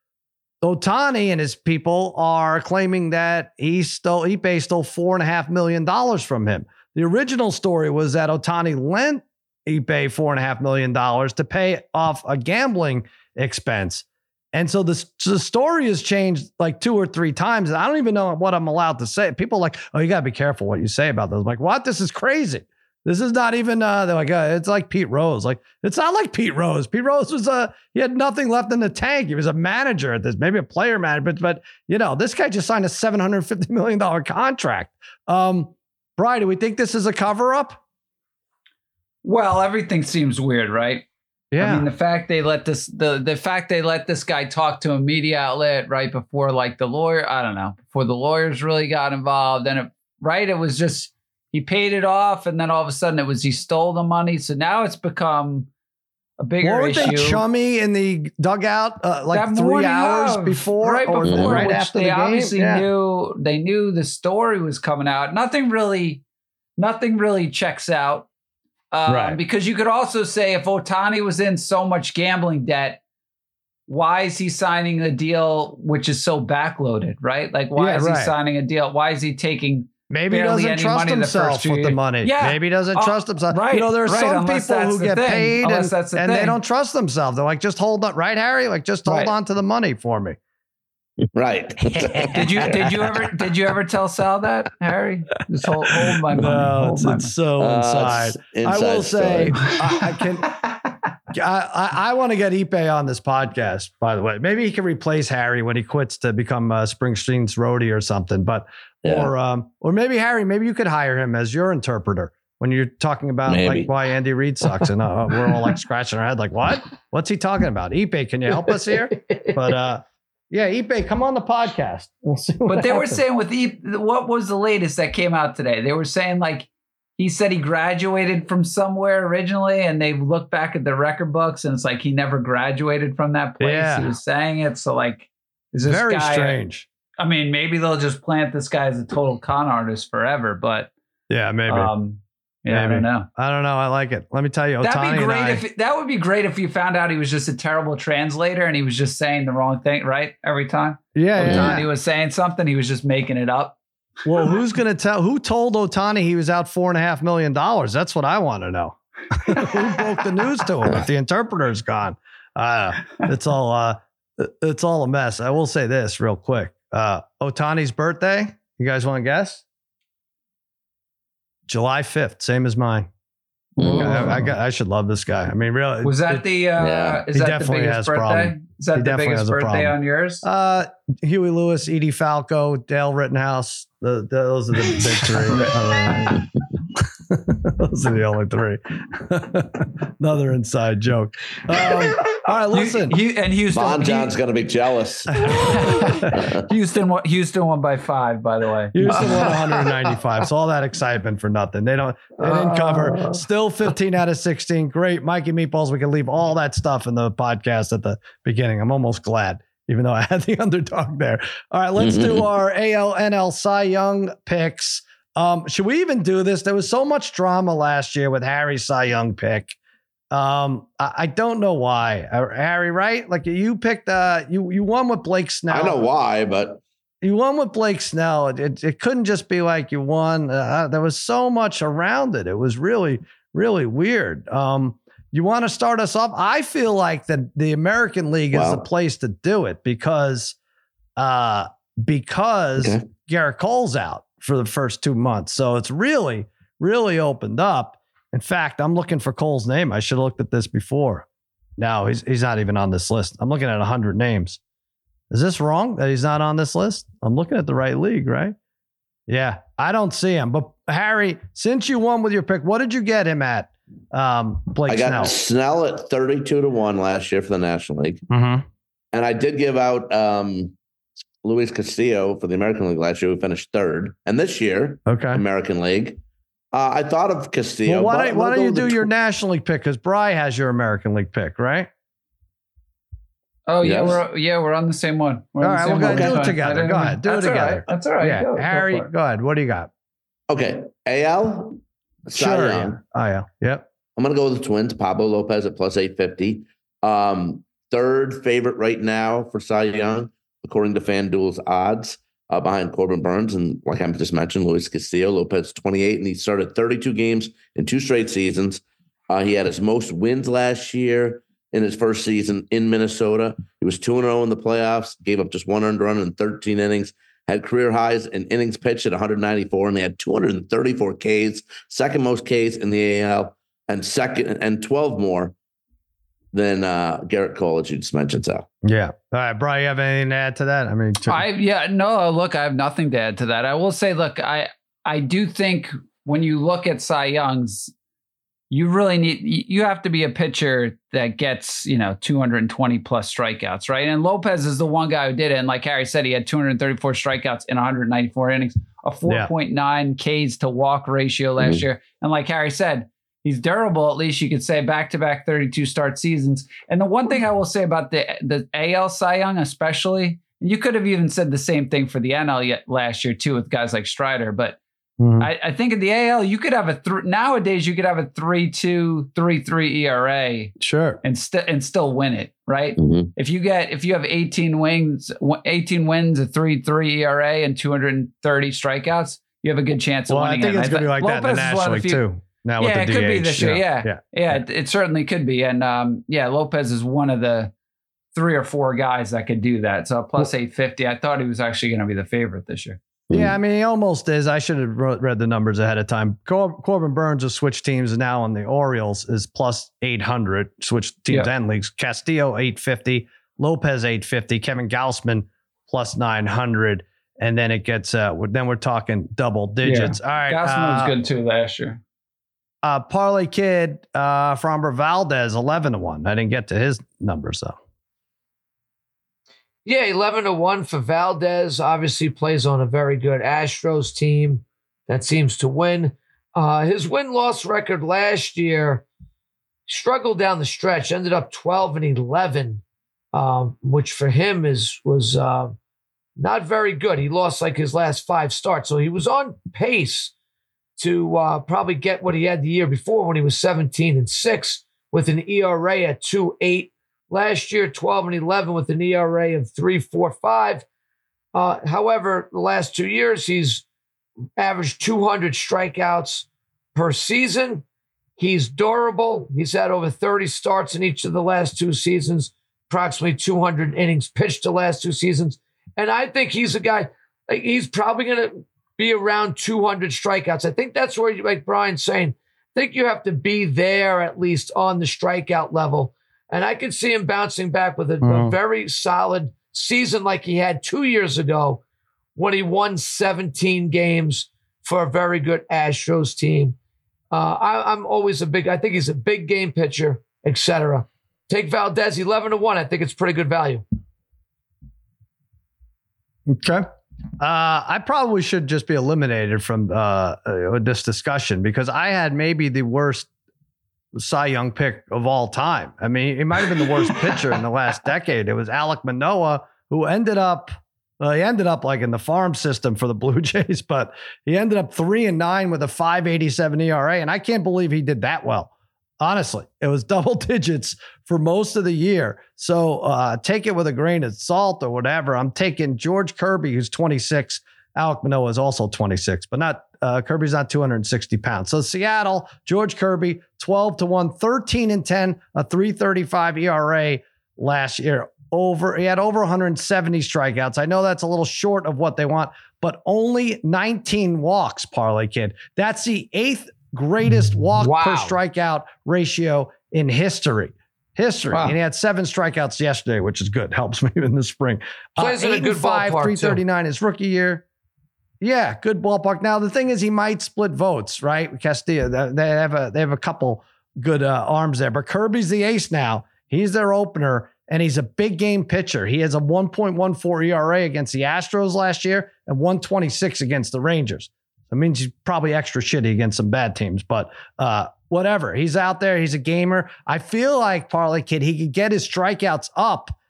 Ohtani and his people are claiming that he stole, Ipe stole four and a half million dollars from him. The original story was that Ohtani lent Ipe four and a half million dollars to pay off a gambling expense. And so the, the story has changed like two or three times. And I don't even know what I'm allowed to say. People are like, oh, you got to be careful what you say about this. I'm like, what? This is crazy. This is not even, uh, they're like, uh, it's like Pete Rose. Like, it's not like Pete Rose. Pete Rose was, uh, he had nothing left in the tank. He was a manager at this, maybe a player manager, but, but you know, this guy just signed a seven hundred fifty million dollars contract. Um, Brian, do we think this is a cover up? Well, everything seems weird, right? Yeah. I mean, the fact they let this the the fact they let this guy talk to a media outlet right before, like, the lawyer, I don't know, before the lawyers really got involved, and it, right, it was just he paid it off, and then all of a sudden it was he stole the money. So now it's become a bigger Weren't issue. they chummy in the dugout uh, like That three morning hours of, before, right or before, right which after they the game? obviously Yeah. knew they knew the story was coming out. Nothing really, nothing really checks out. Um, Right. Because you could also say if Ohtani was in so much gambling debt, why is he signing a deal which is so backloaded, right? Like, why Yeah, is he right. signing a deal? Why is he taking Maybe he barely doesn't any trust money the first himself few with the years? money. Yeah. Maybe he doesn't Oh, trust himself. right, You know, there are right, some unless people that's who the get thing. paid and, Unless that's the and they thing. don't trust themselves. They're like, just hold on, right, Harry? Like, just hold Right. on to the money for me. Right. Did you did you ever did you ever tell Sal that, Harry? Just hold, hold my money. No, hold it's, my it's so Uh, inside. it's I will inside say, story. I, I can. I, I, I want to get Ipe on this podcast, by the way. Maybe he can replace Harry when he quits to become uh, Springsteen's roadie or something. But Yeah. or um, or maybe Harry, maybe you could hire him as your interpreter when you're talking about Maybe. like why Andy Reid sucks, and uh, we're all like scratching our head, like, what? What's he talking about? Ipe, can you help us here? But uh, yeah, Ipe, come on the podcast. We'll see. What But they were happens. saying with E, what was the latest that came out today? They were saying like he said he graduated from somewhere originally, and they looked back at the record books, and it's like he never graduated from that place. Yeah. He was saying it. So like, is this very guy? strange. I mean, maybe they'll just plant this guy as a total con artist forever. But Yeah, maybe. um, yeah, I Maybe. don't know. I don't know. I like it. Let me tell you, That'd Ohtani be and great I, if that would be great if you found out he was just a terrible translator and he was just saying the wrong thing, right? Every time yeah, yeah, Ohtani yeah. was saying something, he was just making it up. Well, who's going to tell? Who told Ohtani he was out four and a half million dollars? That's what I want to know. Who broke the news to him? If the interpreter's gone, uh, it's all uh, it's all a mess. I will say this real quick. Uh, Ohtani's birthday. You guys want to guess? July fifth, same as mine. Mm. I, I, got, I should love this guy. I mean, really. Was that it- the uh, Yeah. is He that the definitely biggest has birthday? problem. Is that He the definitely biggest has a birthday problem. on yours? Uh, Huey Lewis, Edie Falco, Dale Rittenhouse. The, the, those are the big three. Uh, those are the only three. Another inside joke. Um, all right, listen. Hu- Hu- and Houston, Von Hu- John's going to be jealous. Houston, won- Houston won by five. By the way, Houston won one hundred ninety-five. So all that excitement for nothing. They don't. They didn't cover. Still fifteen out of sixteen. Great, Mikey Meatballs. We can leave all that stuff in the podcast at the beginning. I'm almost glad, even though I had the underdog there. All right, let's do our A L N L Cy Young picks. Um, should we even do this? There was so much drama last year with Harry's Cy Young pick. Um, I, I don't know why. Uh, Harry, right? Like you picked. Uh, you you won with Blake Snell. I know why, but You won with Blake Snell. It, it, it couldn't just be like you won. Uh, there was so much around it. It was really, really weird. Um, you want to start us off? I feel like the, the American League is Wow. the place to do it because, uh, because Okay. Garrett Cole's out for the first two months. So it's really, really opened up. In fact, I'm looking for Cole's name. I should have looked at this before. No, he's he's not even on this list. I'm looking at one hundred names. Is this wrong that he's not on this list? I'm looking at the right league, right? Yeah, I don't see him. But Harry, since you won with your pick, what did you get him at? Um, Blake I got Snell. Snell at thirty-two to one last year for the National League. Mm-hmm. And I did give out um, Luis Castillo for the American League last year. We finished third. And this year, Okay. American League, uh, I thought of Castillo. Well, why but don't, I'm why gonna don't you go with do the your tw- National League pick? Because Bry has your American League pick, right? Oh yeah, Yes? we're yeah we're on the same one. We're All on the right, same we're gonna one. do That's it fine. together. I didn't Go know. ahead, do it That's all together. right. That's all right. Yeah, Go- go Harry, for it. go ahead. What do you got? Okay, A L. Cy Sure. Young. Oh yeah. Yep. I'm going to go with the Twins. Pablo Lopez at plus eight fifty. Um, third favorite right now for Cy Young, according to FanDuel's odds, uh, behind Corbin Burns. And like I just mentioned, Luis Castillo. Lopez twenty-eight, and he started thirty-two games in two straight seasons. Uh, he had his most wins last year in his first season in Minnesota. He was two and oh in the playoffs, gave up just one earned run in thirteen innings, had career highs in innings pitched at one hundred ninety-four, and they had two hundred thirty-four Ks, second most Ks in the A L, and second and twelve more than uh, Garrett Cole, as you just mentioned. So, Yeah. All right, Brian, you have anything to add to that? I mean, to- I yeah no look, I have nothing to add to that. I will say, look, I I do think when you look at Cy Young's, you really need you have to be a pitcher that gets, you know, two hundred twenty plus strikeouts, right? And Lopez is the one guy who did it. And like Harry said, he had two hundred thirty-four strikeouts in one hundred ninety-four innings, a four point nine Ks to walk ratio last Mhm. year. And like Harry said, he's durable, at least you could say, back-to-back thirty-two start seasons. And the one thing I will say about the the A L Cy Young especially, and you could have even said the same thing for the N L yet last year too with guys like Strider, but Mhm. I, I think in the A L, you could have a th- nowadays you could have a three two, three three E R A sure. and still and still win it, right? mhm. If you get if you have eighteen wins, eighteen wins, a three three E R A, and two hundred thirty strikeouts, you have a good chance Well, of I winning think it. it's And going to be I like thought that in the Lopez is one National of League the few- too. Now yeah, with it the could be D H. this year. Yeah, Yeah. yeah, It, it certainly could be. And um, yeah, Lopez is one of the three or four guys that could do that. So plus eight fifty. I thought he was actually going to be the favorite this year. Yeah, I mean, he almost is. I should have wrote, read the numbers ahead of time. Cor- Corbin Burns has switched teams now on the Orioles is plus eight hundred, switched teams Yeah. and leagues. Castillo, eight fifty. Lopez, eight fifty. Kevin Gausman, plus nine hundred. And then it gets, uh, then we're talking double digits. All right. Gausman uh, was good too last year. Uh, Parlay Kid, uh, Framber Valdez, eleven to one. I didn't get to his numbers, though. Yeah, eleven to one for Valdez. Obviously plays on a very good Astros team that seems to win. Uh, his win-loss record last year struggled down the stretch, ended up twelve and eleven, um, which for him is was uh, not very good. He lost like his last five starts. So he was on pace to uh, probably get what he had the year before when he was seventeen and six with an E R A at two point eight. Last year, twelve and eleven with an E R A of three point four five. Uh, however, the last two years, he's averaged two hundred strikeouts per season. He's durable. He's had over thirty starts in each of the last two seasons, approximately two hundred innings pitched the last two seasons. And I think he's a guy, like, he's probably going to be around two hundred strikeouts. I think that's where, like Brian's saying, I think you have to be there at least on the strikeout level. And I could see him bouncing back with a, Mhm. a very solid season like he had two years ago when he won seventeen games for a very good Astros team. Uh, I, I'm always a big, I think he's a big game pitcher, et cetera. Take Valdez, eleven to one. I think it's pretty good value. Okay. Uh, I probably should just be eliminated from uh, uh, this discussion because I had maybe the worst Cy Young pick of all time. I mean, he might have been the worst pitcher in the last decade. It was Alek Manoah, who ended up, well, he ended up like in the farm system for the Blue Jays, but he ended up three and nine with a five eighty-seven E R A. And I can't believe he did that well. Honestly, it was double digits for most of the year. So uh, take it with a grain of salt or whatever. I'm taking George Kirby, who's twenty-six. Alek Manoah is also twenty-six, but not uh, Kirby's not two hundred sixty pounds. So Seattle, George Kirby, twelve to one, thirteen and ten, a three thirty-five E R A last year. Over he had over one hundred seventy strikeouts. I know that's a little short of what they want, but only nineteen walks, Parlay Kid. That's the eighth greatest walk Wow. per strikeout ratio in history. History. Wow. And he had seven strikeouts yesterday, which is good. Helps me in the spring. Plays in a eight good and five, ballpark, too. three thirty-nine his rookie year. Yeah, good ballpark. Now the thing is, he might split votes, right? Castillo, they they have a they have a couple good uh, arms there, but Kirby's the ace now. He's their opener, and he's a big game pitcher. He has a one point one four E R A against the Astros last year and one twenty-six against the Rangers. That means he's probably extra shitty against some bad teams, but uh, whatever. He's out there. He's a gamer. I feel like Parlay Kid, he could get his strikeouts up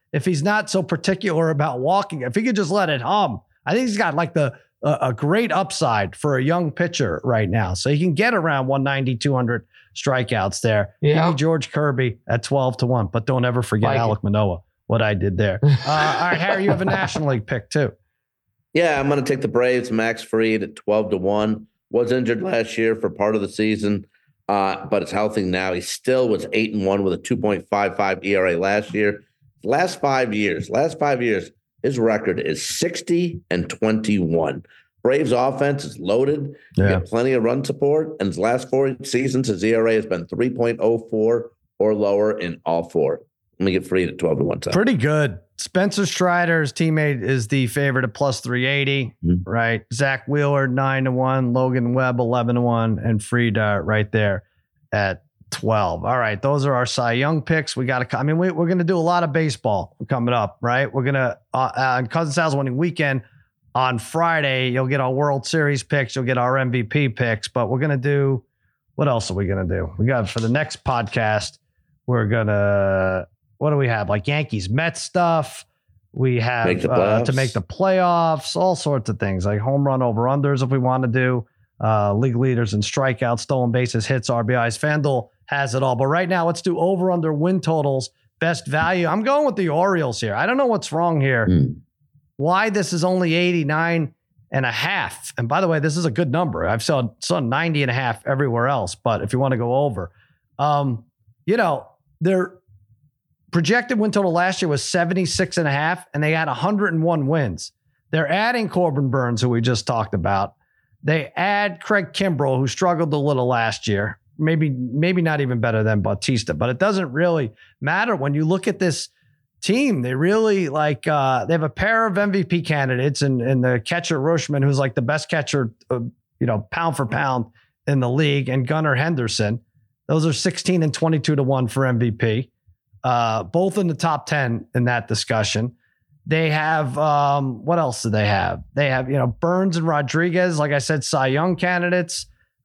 if he's not so particular about walking, if he could just let it hum, I think he's got like the uh, a great upside for a young pitcher right now. So he can get around one ninety, two hundred strikeouts there. Yeah. Give me George Kirby at twelve to one, but don't ever forget Like Alek Manoah, what I did there. Uh, all right, Harry, you have a National League pick too. Yeah, I'm going to take the Braves. Max Fried at twelve to one. Was injured last year for part of the season, uh, but is healthy now. He still was eight and one with a two point five five E R A last year. Last five years, last five years, his record is sixty and twenty-one. Braves offense is loaded. Yeah. Get plenty of run support. And his last four seasons, his E R A has been three point oh four or lower in all four. Let me get Fried at twelve to one. Pretty good. Spencer Strider's teammate is the favorite at plus three eighty, Mm-hmm. right? Zach Wheeler, nine to one, Logan Webb, eleven to one, and Fried uh, right there at twelve. All right. Those are our Cy Young picks. We got to, I mean, we, we're going to do a lot of baseball coming up, right? We're going to, uh, on Cousin Sal's winning weekend on Friday, you'll get our World Series picks. You'll get our M V P picks, but we're going to do, what else are we going to do? We got for the next podcast, we're going to, what do we have? Like Yankees, Mets stuff. We have Make the uh, to playoffs. make the playoffs, all sorts of things like home run over unders if we want to do. Uh, league leaders in strikeouts, stolen bases, hits, R B Is. FanDuel has it all. But right now, let's do over under win totals, best value. I'm going with the Orioles here. I don't know what's wrong here. Mm. Why this is only eighty-nine and a half. And by the way, this is a good number. I've saw, saw ninety and a half everywhere else. But if you want to go over, um, you know, they're projected win total last year was seventy-six and a half, and they had one hundred one wins. They're adding Corbin Burns, who we just talked about. They add Craig Kimbrell, who struggled a little last year. Maybe, maybe not even better than Bautista, but it doesn't really matter when you look at this team. They really like, uh, they have a pair of M V P candidates and, and the catcher Rushman, who's like the best catcher, uh, you know, pound for pound in the league, and Gunnar Henderson. Those are sixteen and twenty-two to one for M V P. Uh, both in the top ten in that discussion. They have, um, what else do they have? They have, you know, Burns and Rodriguez, like I said, Cy Young candidates.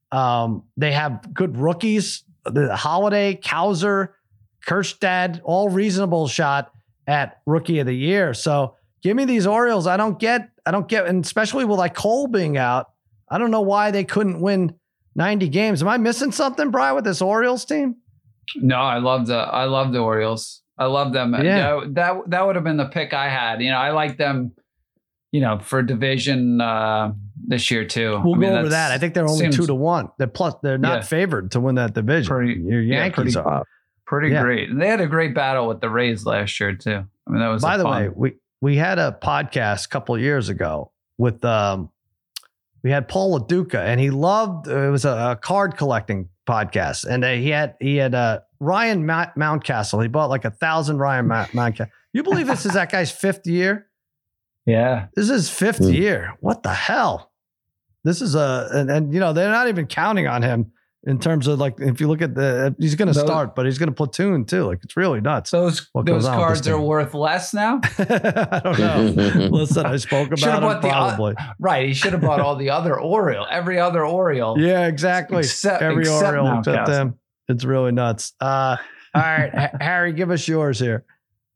Um, they have good rookies, the Holiday, Kowser, Kirstad, all reasonable shot at rookie of the year. So give me these Orioles. I don't get, I don't get, and especially with like Cole being out, I don't know why they couldn't win ninety games. Am I missing something, Brian, with this Orioles team? No, I love the I love the Orioles. I love them. Yeah. That, that that would have been the pick I had. You know, I like them, you know, for division uh, this year too. We'll I mean, go over that's- that. I think they're only seems two to one. They're plus they're not Yeah. favored to win that division. Pretty- Your yeah, Yankees pretty- are. pretty Yeah. great. And they had a great battle with the Rays last year too. I mean, that was By a the fun. way, we we had a podcast a couple of years ago with um we had Paul LaDuca, and he loved uh, it was a, a card collecting podcast, and uh, he had he had uh Ryan Mount, Mountcastle. He bought like a thousand Ryan Mount, Mountcastle. You believe this is that guy's fifth year? yeah, This is his fifth Hmm. year. What the hell? This is a and, and you know they're not even counting on him in terms of like if you look at the he's going to Those- start, but he's going to platoon too. Like it's really nuts. those What goes those on with this cards are team? worth less now. I don't know. Listen, I spoke Should've about him bought the- probably. Right, he should have bought all the other Oriole, every other Oriole. Yeah, exactly. Except- Every except Oriole except Mountcastle. them. It's really nuts. Uh, all right, H- Harry, give us yours here.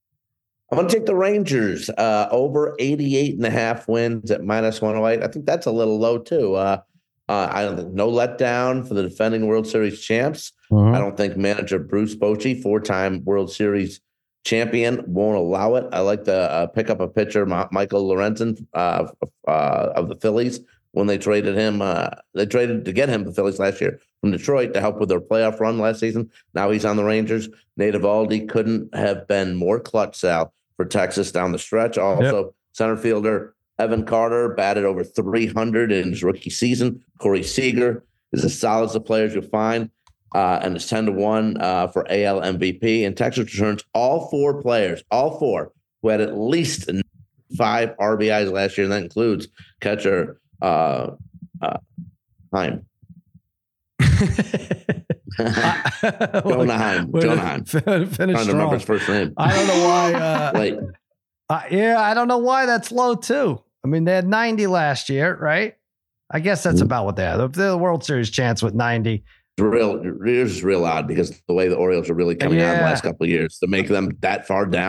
I'm going to take the Rangers uh, over eighty-eight and a half wins at minus one oh eight. I think that's a little low too. Uh, uh, I don't think no letdown for the defending World Series champs. I don't think manager Bruce Bochy, four-time World Series champion, won't allow it. I like to uh, pick up a pitcher, Ma- Michael Lorenzen uh, uh, of the Phillies. When they traded him, uh, they traded to get him the Phillies last year from Detroit to help with their playoff run last season. Now he's on the Rangers. Nate Eovaldi couldn't have been more clutch, Sal, for Texas down the stretch. Also, Yep. center fielder Evan Carter batted over three hundred in his rookie season. Corey Seager is as solid as the players you'll find. Uh, and it's ten to one uh, for A L M V P. And Texas returns all four players, all four, who had at least five R B Is last year. And that includes catcher uh, uh, Heim. Jonah Heim. Way to Jonah Heim. fin- Trying Finish to remember strong. his first name. I don't know why. Uh, Wait. uh, yeah, I don't know why that's low too. I mean, they had ninety last year, right? I guess that's Mhm. about what they had. If they're the World Series chance with ninety. It's real, it's real odd because the way the Orioles are really coming out in the Yeah. last couple of years to make them that far down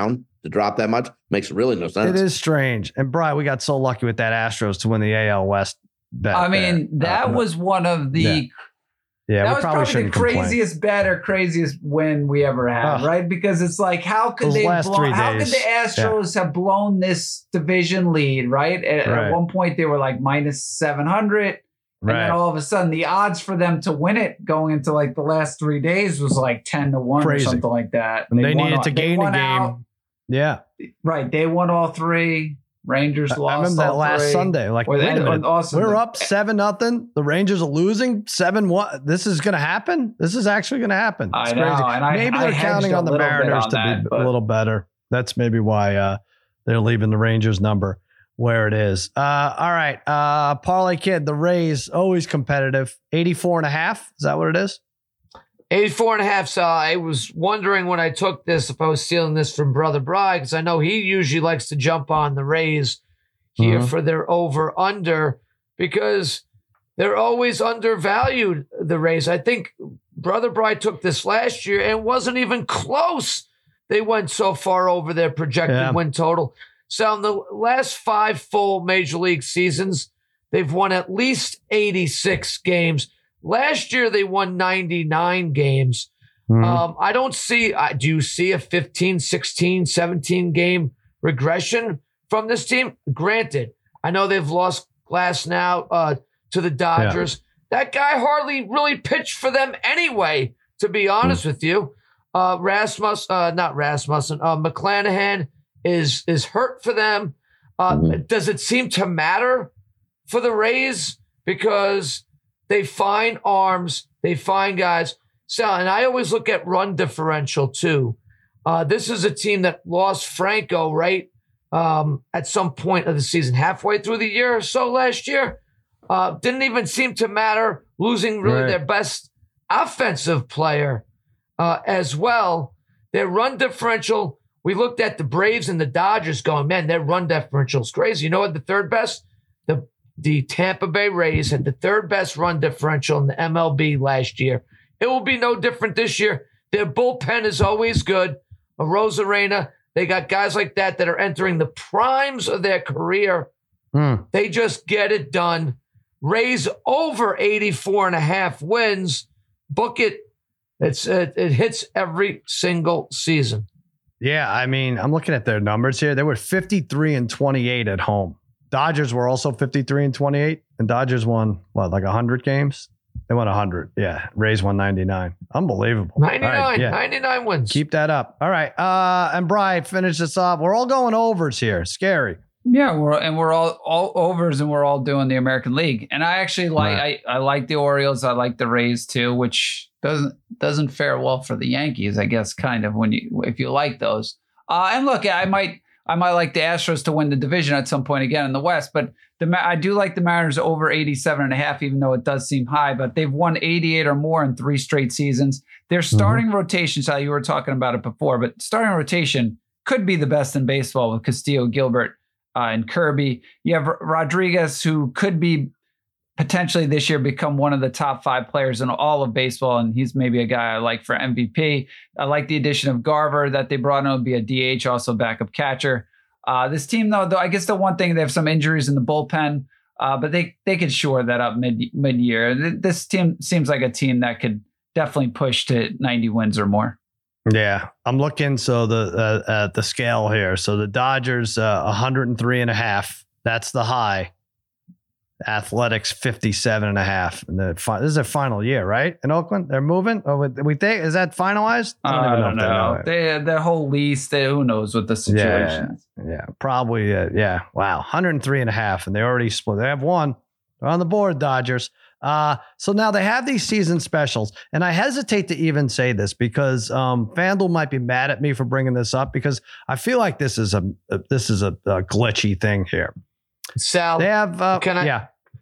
to drop that much makes really no sense. It is strange. And Brian, we got so lucky with that Astros to win the A L West. Bet I mean, there. that uh, was one of the. Yeah. Yeah, that we was probably, probably the craziest complain. bet or craziest win we ever had, uh, right? Because it's like, how could they? Blow, how could the Astros yeah. have blown this division lead, right? At, right? At one point, they were like minus seven hundred, and right. then all of a sudden, the odds for them to win it going into like the last three days was like ten to one Crazy. or something like that. And they, they needed all, to gain a game. Out. Yeah, right. They won all three. Rangers lost. I remember that last three. Sunday. Like, wait a minute. We're the, up seven nothing. The Rangers are losing seven one. This is going to happen. This is actually going to happen. It's I know, crazy. And I, maybe I they're counting on the Mariners on to that, be but... a little better. That's maybe why uh, they're leaving the Rangers number where it is. Uh, all right, uh, Parlay Kid. The Rays always competitive. eighty-four and a half. Is that what it is? eighty-four and a half. So I was wondering when I took this if I was stealing this from Brother Bry, because I know he usually likes to jump on the Rays here mm-hmm. for their over under, because they're always undervalued, the Rays. I think Brother Bry took this last year and wasn't even close. They went so far over their projected yeah. win total. So in the last five full major league seasons, they've won at least eighty-six games. Last year, they won ninety-nine games. Mm-hmm. Um, I don't see, uh, do you see a fifteen, sixteen, seventeen game regression from this team? Granted, I know they've lost Glass now uh, to the Dodgers. Yeah. That guy hardly really pitched for them anyway, to be honest mm-hmm. with you. Uh, Rasmus, uh, not Rasmussen, uh, McClanahan is, is hurt for them. Uh, mm-hmm. Does it seem to matter for the Rays? Because they find arms, they find guys. So, and I always look at run differential too. Uh, this is a team that lost Franco, right? Um, at some point of the season, halfway through the year or so last year. Uh, didn't even seem to matter, losing really right. their best offensive player uh, as well. Their run differential, we looked at the Braves and the Dodgers going, man, their run differential is crazy. You know what the third best? The The Tampa Bay Rays had the third best run differential in the M L B last year. It will be no different this year. Their bullpen is always good. A Rosarena, they got guys like that that are entering the primes of their career. Mm. They just get it done. Rays over eighty-four and a half wins. Book it. It's it, it hits every single season. Yeah, I mean, I'm looking at their numbers here. They were fifty-three and twenty-eight at home. Dodgers were also fifty-three and twenty-eight, and Dodgers won, what, like one hundred games? They won one hundred. Yeah. Rays won ninety-nine. Unbelievable. ninety-nine. Right, yeah. ninety-nine wins. Keep that up. All right. Uh, and Brian, finish this off. We're all going overs here. Scary. Yeah, we're and we're all all overs, and we're all doing the American League. And I actually like right. I, I like the Orioles. I like the Rays too, which doesn't doesn't fare well for the Yankees, I guess, kind of, when you if you like those. Uh, and look, I might I might like the Astros to win the division at some point again in the West, but the I do like the Mariners over eighty-seven and a half, even though it does seem high, but they've won eighty-eight or more in three straight seasons. Their starting mm-hmm. rotation, Sal, you were talking about it before, but starting rotation could be the best in baseball with Castillo, Gilbert, uh, and Kirby. You have Rodriguez, who could be potentially this year become one of the top five players in all of baseball, and he's maybe a guy I like for M V P. I like the addition of Garver that they brought in, would be a D H, also backup catcher. Uh, this team, though, though, I guess the one thing, they have some injuries in the bullpen, uh, but they they could shore that up mid mid year. This team seems like a team that could definitely push to ninety wins or more. Yeah, I'm looking. So the uh, at the scale here. So the Dodgers uh, one hundred three and a half. That's the high. Athletics fifty-seven and a half. And the fi- this is their final year, right? In Oakland, they're moving. Oh, we think is that finalized? I don't, uh, even I don't know. know. They their whole lease. They, who knows what the situation is? Yeah, yeah, probably. Uh, yeah. Wow, one hundred three and a half, and they already split. They have one. They're on the board, Dodgers. Uh, so now they have these season specials, and I hesitate to even say this because um, FanDuel might be mad at me for bringing this up because I feel like this is a, a this is a, a glitchy thing here. Sal, they have. Uh, can I? Yeah.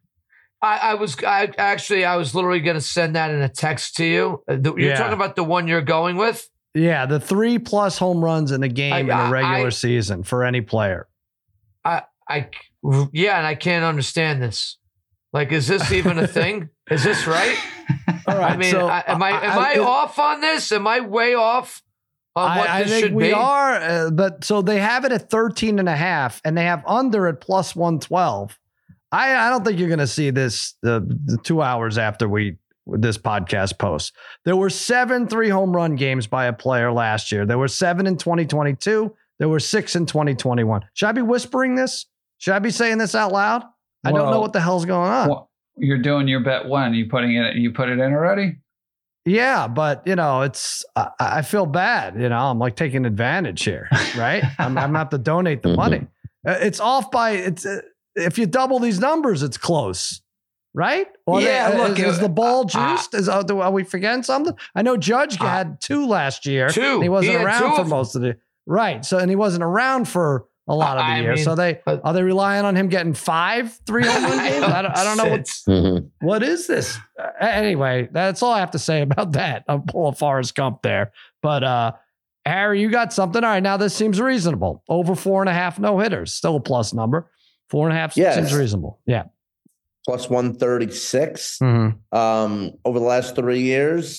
I, I was I actually I was literally going to send that in a text to you. You're yeah. talking about the one you're going with? Yeah, the three plus home runs in a game I, in a regular I, season for any player. I I yeah, and I can't understand this. Like, is this even a thing? Is this right? All right. I mean, so, I, am I am I, I, I off on this? Am I way off on what I, I this think should we be? are, uh, but so they have it at thirteen and a half, and they have under at plus one twelve. I, I don't think you're going to see this the, the two hours after we this podcast posts. There were seven three home run games by a player last year. There were seven in twenty twenty-two. There were six in twenty twenty-one. Should I be whispering this? Should I be saying this out loud? I Well, don't know what the hell's going on. Well, you're doing your bet when? You putting it you put it in already? Yeah, but you know, it's I, I feel bad. You know, I'm like taking advantage here, right? I'm, I'm gonna have to donate the money. Uh, It's off by it's uh, if you double these numbers, it's close, right? Or Yeah, they- look, is, is the ball uh, juiced? Is uh, are we forgetting something? I know Judge Uh, had two last year. two. and he wasn't He had around two for of- most of the right. So and he wasn't around for a lot of the I year. mean, so they uh, are they relying on him getting five three home run games? I don't, I don't know what It's- Mhm. what is this? Uh, anyway, that's all I have to say about that. I'm pulling Forrest Gump there. But uh, Harry, you got something. All right, now this seems reasonable. Over four and a half no hitters. Still a plus number. Four and a half Yes. seems reasonable. Yeah. Plus one thirty-six. Mm-hmm. Um, over the last three years,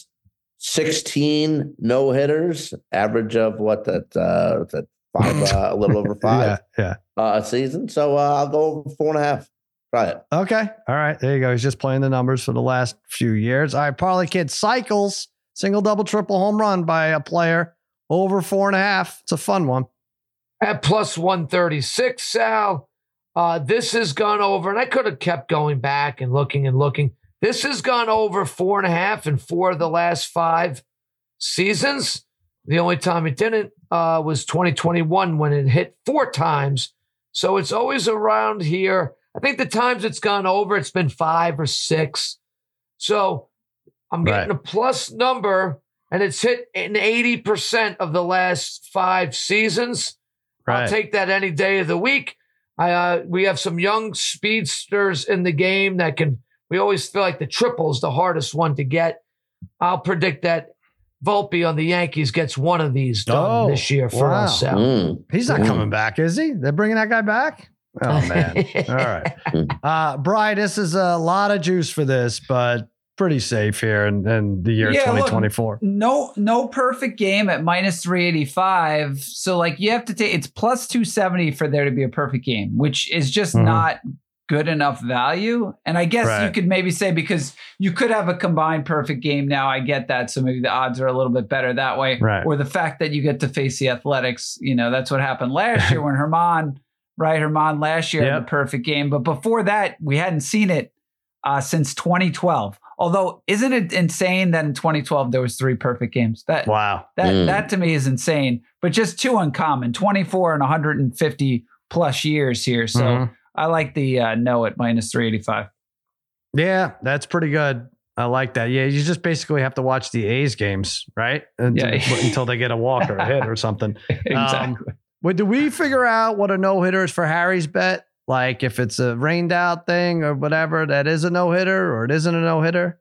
sixteen no hitters, average of what that uh, what's that five, uh, a little over five Yeah. uh, a season. So uh, I'll go over four and a half. Try it. Yeah. Okay. All right. There you go. He's just playing the numbers for the last few years. All right. Parlay Kid cycles single, double, triple home run by a player over four and a half. It's a fun one. At plus one thirty-six, Sal. Uh, this has gone over, and I could have kept going back and looking and looking. This has gone over four and a half in four of the last five seasons. The only time it didn't uh, was twenty twenty-one when it hit four times. So it's always around here. I think the times it's gone over, it's been five or six. So I'm getting Right. a plus number, and it's hit in eighty percent of the last five seasons. Right. I'll take that any day of the week. I, uh, we have some young speedsters in the game that can, we always feel like the triple is the hardest one to get. I'll predict that Volpe on the Yankees gets one of these done Oh, this year for wow. us, Sal. Mm. He's not Mm. coming back, is he? They're bringing that guy back? Oh, man. All right. Uh, Brian, this is a lot of juice for this, but pretty safe here in, in the year Yeah, look, twenty twenty-four. No, no perfect game at minus three eighty-five. So like you have to take it's plus two seventy for there to be a perfect game, which is just Mhm. not good enough value. And I guess Right. you could maybe say because you could have a combined perfect game now. I get that. So maybe the odds are a little bit better that way. Right. Or the fact that you get to face the Athletics, you know, that's what happened last year when Herman, right? Herman last year had Yep. the perfect game. But before that, we hadn't seen it uh, since twenty twelve. Although, isn't it insane that in twenty twelve there was three perfect games? That Wow. that Mm. that to me is insane. But just too uncommon. twenty-four and one hundred fifty plus years here. So Mhm. I like the uh, no at minus three eighty-five. Yeah, that's pretty good. I like that. Yeah, you just basically have to watch the A's games, right? Until, Yeah. until they get a walk or a hit or something. Exactly. Well, do we figure out what a no hitter is for Harry's bet? Like if it's a rained out thing or whatever, that is a no hitter or it isn't a no hitter?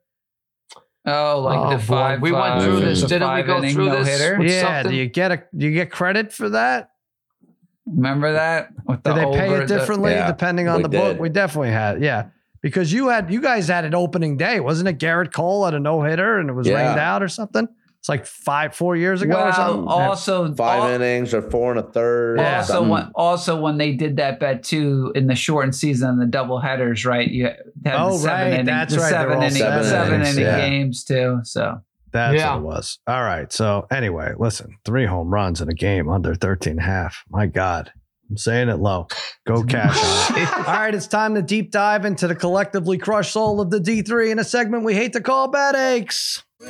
oh, like Oh, the boy. five. We went uh, through this. the Didn't we go five-inning through this? no-hitter. With Yeah. something- Do you get a do you get credit for that? Remember that? With the Did they pay over it the- differently Yeah, depending on we the book? did. We definitely had, yeah. Because you had you guys had it opening day, wasn't it? Garrett Cole had a no hitter and it was Yeah. rained out or something. It's like five, four years ago or something. Well, Yeah. also Five al- innings or four and a third. Yeah. Also, something. when, also when they did that bet too in the shortened season, the double headers, right? You had Oh, the seven right. inning, That's the right. They're seven all inning, seven seven innings, inning yeah. games too. So That's Yeah. what it was. All right. So anyway, listen, three home runs in a game under thirteen and a half. My God. I'm saying it low. Go cash on it. All right. It's time to deep dive into the collectively crushed soul of the D three in a segment we hate to call Bad Aches. When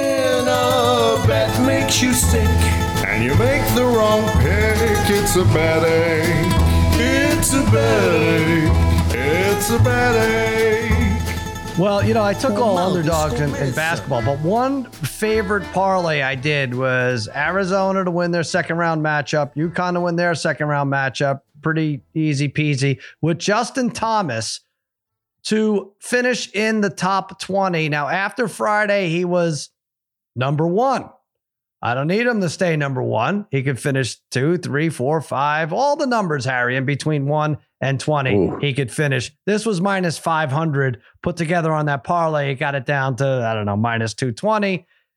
a bet makes you sick and you make the wrong pick, it's a bad ache. It's a bad ache. It's a bad ache. Well, you know, I took all underdogs in, in basketball, but one favorite parlay I did was Arizona to win their second round matchup, UConn to win their second round matchup. Pretty easy peasy with Justin Thomas to finish in the top twenty. Now, after Friday, he was number one. I don't need him to stay number one. He could finish two, three, four, five, all the numbers, Harry, in between one and twenty. Ooh. He could finish. This was minus five hundred put together on that parlay. It got it down to, I don't know, minus two twenty.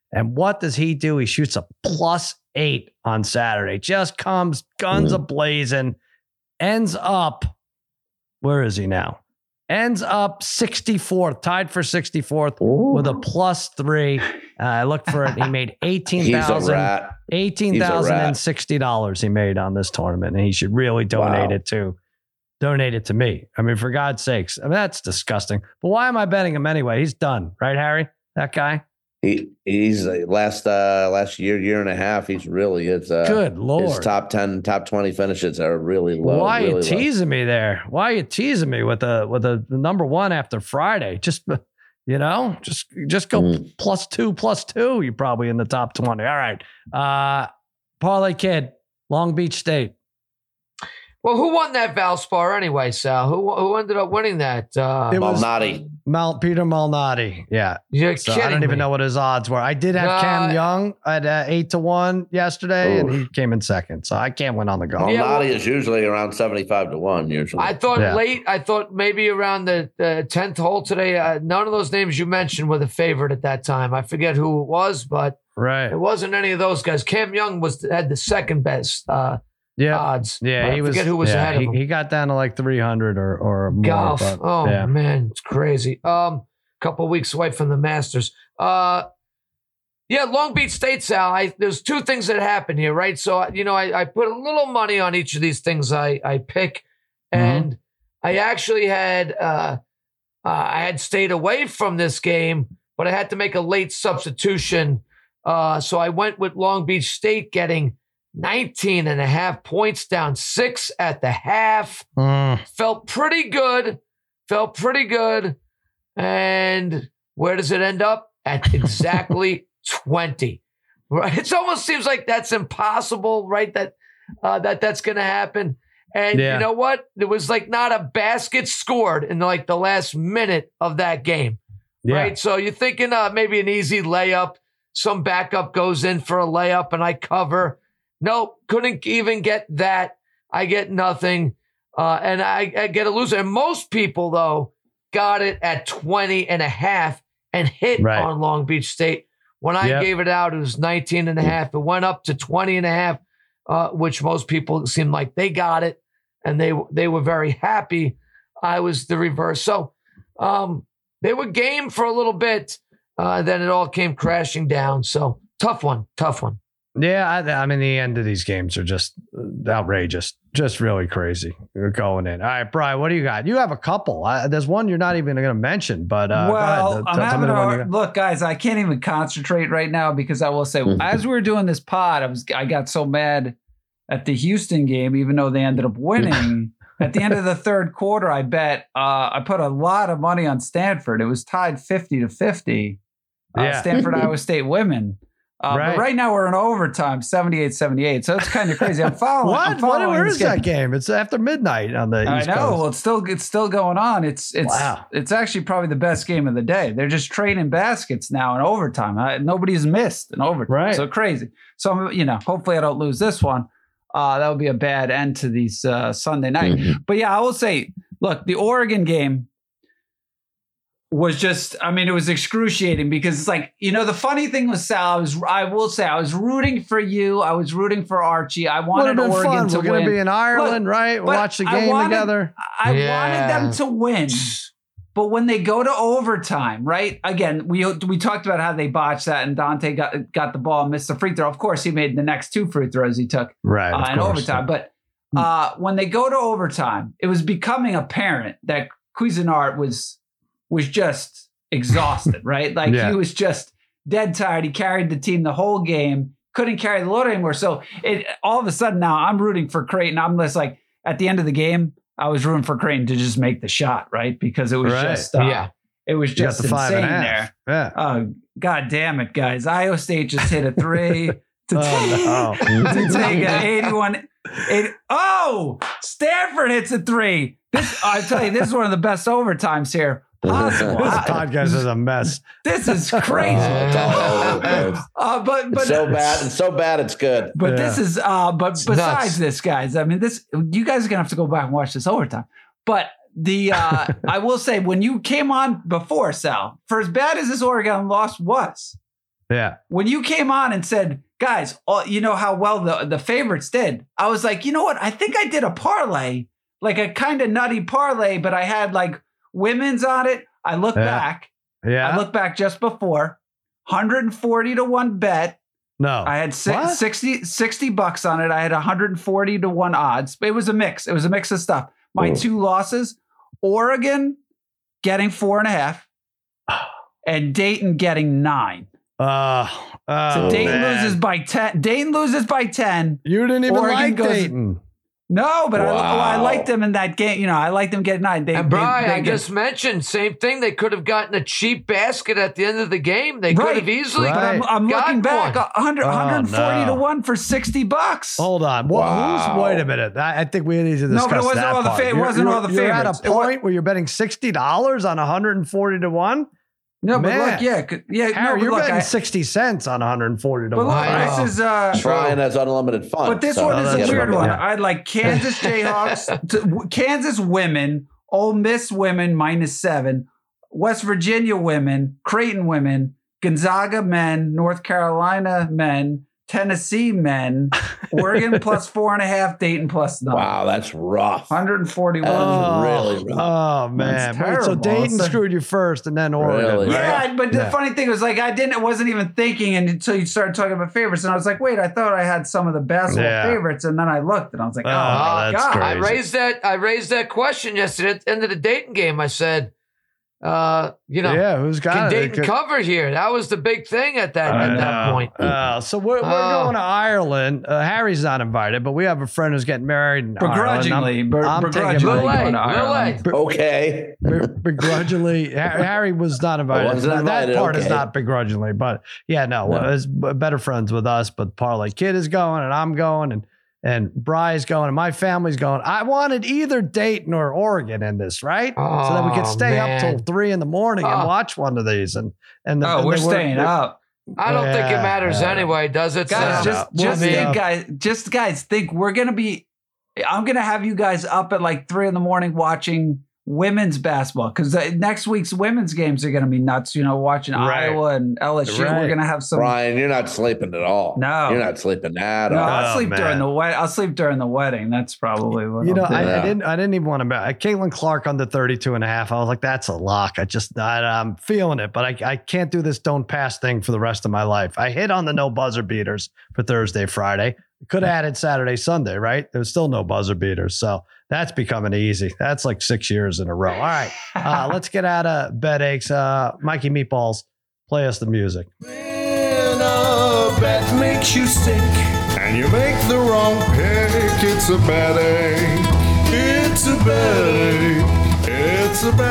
And what does he do? He shoots a plus eight on Saturday. Just comes guns Mm. a-blazing. Ends up, where is he now? Ends up sixty-fourth, tied for sixty-fourth Ooh. with a plus three. Uh, I looked for it. He made eighteen He's a thousand rat. eighteen thousand sixty dollars he made on this tournament, and he should really donate Wow. it to donate it to me. I mean, for God's sakes. I mean, that's disgusting. But why am I betting him anyway? He's done, right, Harry? That guy? He he's uh, last uh last year year and a half. He's really it's uh, Good his Lord. top ten, top twenty finishes are really low. Why are really you low. teasing me there? Why are you teasing me with a with a number one after Friday? Just you know, just just go Mm. plus two, plus two. You're probably in the top twenty. All right. Uh Parlay Kid, Long Beach State. Well, who won that Valspar anyway, Sal? Who who ended up winning that? Uh, It was- Malnati. Mal Peter Malnati. Yeah. you're So kidding I don't even me. know what his odds were. I did have No, Cam I- Young at uh, eight to one yesterday, and Oof. he came in second. So I can't win on the golf. Yeah, Malnati well- is usually around seventy-five to one. Usually, I thought Yeah. late. I thought maybe around the uh, tenth hole today. Uh, none of those names you mentioned were the favorite at that time. I forget who it was, but Right. it wasn't any of those guys. Cam Young was had the second best uh, Yeah. odds. Yeah. I He was. forget who was yeah, ahead of he, him. he got down to like three hundred or or more. Golf. but, Oh yeah. man, it's crazy. Um, couple of weeks away from the Masters. Uh, yeah, Long Beach State, Sal. I, there's two things that happen here, right? So you know, I, I put a little money on each of these things I I pick, Mhm. and I actually had uh, uh, I had stayed away from this game, but I had to make a late substitution. Uh, so I went with Long Beach State getting nineteen and a half points, down six at the half. Mm. Felt pretty good. Felt pretty good. And where does it end up? At exactly twenty. Right? It almost seems like that's impossible, right? That uh, that that's going to happen. And Yeah. you know what? There was like not a basket scored in like the last minute of that game. Yeah. Right. So you're thinking uh, maybe an easy layup. Some backup goes in for a layup and I cover. Nope. Couldn't even get that. I get nothing. Uh, and I, I get a loser. And most people, though, got it at twenty and a half and hit Right. on Long Beach State. When I Yep. gave it out, it was nineteen and a half. It went up to twenty and a half, uh, which most people seemed like they got it and they, they were very happy. I was the reverse. So um, they were game for a little bit. Uh, then it all came crashing down. So tough one, tough one. Yeah, I, I mean, the end of these games are just outrageous, just really crazy. You're going in. All right, Brian, what do you got? You have a couple. I, there's one you're not even going to mention, but uh, go well, ahead. I'm Tell- tell me having the one you a got. look, guys. I can't even concentrate right now because I will say, Mhm. as we were doing this pod, I was I got so mad at the Houston game, even though they ended up winning. At the end of the third quarter, I bet uh, I put a lot of money on Stanford. It was tied fifty to fifty. Uh, Yeah. Stanford, Iowa State women. Uh, Right. But right now we're in overtime, seventy-eight seventy-eight. So it's kind of crazy. I'm following. I'm What? What? following Where this is game. that game? It's after midnight on the I East know. Coast. Well, it's still it's still going on. It's it's Wow. it's actually probably the best game of the day. They're just trading baskets now in overtime. I, nobody's missed in overtime. Right. So crazy. So I'm, you know, hopefully I don't lose this one. Uh, that would be a bad end to these uh, Sunday night. Mhm. But yeah, I will say, look, the Oregon game was just, I mean, it was excruciating because it's like, you know, the funny thing was, Sal, I was, I will say, I was rooting for you. I was rooting for Archie. I Would have wanted been Oregon fun. to We're going win. to be in Ireland, right? but Watch the I game wanted- together. I Yeah. wanted them to win. But when they go to overtime, right? Again, we we talked about how they botched that, and Dante got got the ball and missed the free throw. Of course, he made the next two free throws he took Right. uh, of in course. overtime. But uh, when they go to overtime, it was becoming apparent that Cuisinart was was just exhausted, right? Like Yeah. he was just dead tired. He carried the team the whole game, couldn't carry the load anymore. So it all of a sudden now I'm rooting for Creighton. I'm just like at the end of the game, I was rooting for Creighton to just make the shot, right? Because it was Right. just uh, Yeah. it was You got just the five insane and a half. there. Yeah. Oh, God damn it, guys. Iowa State just hit a three to, Oh, no. to take an eighty-one. eighty Oh, Stanford hits a three. This, I tell you, this is one of the best overtimes here possible. This I- podcast is a mess. this is crazy. Oh, it's all over the place. Uh, but It's but so bad. It's so bad. It's good. But Yeah. this is uh but It's besides nuts. this, guys, I mean this you guys are gonna have to go back and watch this overtime. But the uh I will say when you came on before, Sal, for as bad as this Oregon loss was, Yeah. When you came on and said, guys, oh, you know how well the, the favorites did. I was like, you know what? I think I did a parlay, like a kind of nutty parlay, but I had like women's on it. I look Yeah. back. Yeah. I look back just before one hundred forty to one bet. no. I had si- What? sixty, sixty bucks on it. I had one hundred forty to one odds. It was a mix. It was a mix of stuff. My Ooh. two losses, Oregon getting four and a half and Dayton getting nine. Uh, oh, So Dayton man. loses by ten. Dayton loses by ten. You didn't even Oregon like goes- Dayton. No, but I, oh, I Wow. liked them in that game. You know, I liked them getting nine. They, And they- Brian, they I get- just mentioned, same thing. They could have gotten a cheap basket at the end of the game. They could Right. have easily. Right. But I'm, I'm gotten looking back, one. one hundred, Oh, one hundred forty no. to one for sixty bucks. Hold on. What, Wow. who's, wait a minute. I, I think we need to discuss No, but it wasn't that all the part. fa- it You're- wasn't you're- all the You're at favorites. a It wa- point where you're betting sixty dollars on one hundred forty to one. No, but Man. look, yeah, c- yeah, no, Harry, but you're look, betting I, sixty cents on one hundred forty to but one. look, Wow. this is uh, Brian has unlimited fun. but this so one Oh, is that's a right. weird one. Yeah. I had like Kansas Jayhawks, to, w- Kansas women, Ole Miss women minus seven, West Virginia women, Creighton women, Gonzaga men, North Carolina men, Tennessee men, Oregon plus four and a half, Dayton plus nine. Wow, that's rough. one hundred forty-one. Oh. really rough. Oh, man. That's Wait, so terrible. Dayton So- screwed you first and then Oregon. Really? right? Yeah, but the Yeah. funny thing was, like, I didn't, I wasn't even thinking until you started talking about favorites, and I was like, wait, I thought I had some of the basketball Yeah. favorites, and then I looked, and I was like, oh, Oh, my that's god, great. I raised that. I raised that question yesterday at the end of the Dayton game. I said, uh, you know, Yeah, who's got can it? Dayton It could- cover here? That was the big thing at that I at that know. point. Uh, so we're, we're Oh. going to Ireland. Uh, Harry's not invited, but we have a friend who's getting married in begrudgingly, Ireland. br- I'm begrudgingly taking Little my- A, going to little Ireland. A. Okay. Be- begrudgingly, Ha- Harry was not invited. wasn't That- invited, that part is okay. not begrudgingly, but yeah, no, No. well, it's b- better friends with us. But Parlay Kid is going, and I'm going, and and Bry's going, and my family's going. I wanted either Dayton or Oregon in this, right? so that we could Oh, stay up man. till three in the morning and Oh. watch one of these. And and the, Oh, and we're they were- staying they- up. I don't think it Yeah, matters yeah. anyway, does it? Guys, Sam? just We'll just be think, up. guys, just guys, think we're gonna be. I'm gonna have you guys up at like three in the morning watching women's basketball because next week's women's games are gonna be nuts. You know, watching Right. Iowa and L S U. Right. We're gonna have some. Brian, you're not sleeping at all. No. You're not sleeping at No, all. I'll Oh, sleep man. during the wed- I'll sleep during the wedding. That's probably what You know, I'll do. I, I Yeah. didn't. I didn't even want to bet. Caitlin Clark under thirty-two and a half. I was like, that's a lock. I just, I, I'm feeling it, but I, I can't do this don't pass thing for the rest of my life. I hit on the no buzzer beaters for Thursday, Friday. Could have added Saturday, Sunday, right? There was still no buzzer beaters, so that's becoming easy. That's like six years in a row. All right, uh, let's get out of bed aches. Uh, Mikey Meatballs, play us the music. When a bet makes you sick and you make the wrong pick, it's a bad ache. It's a bad ache. It's a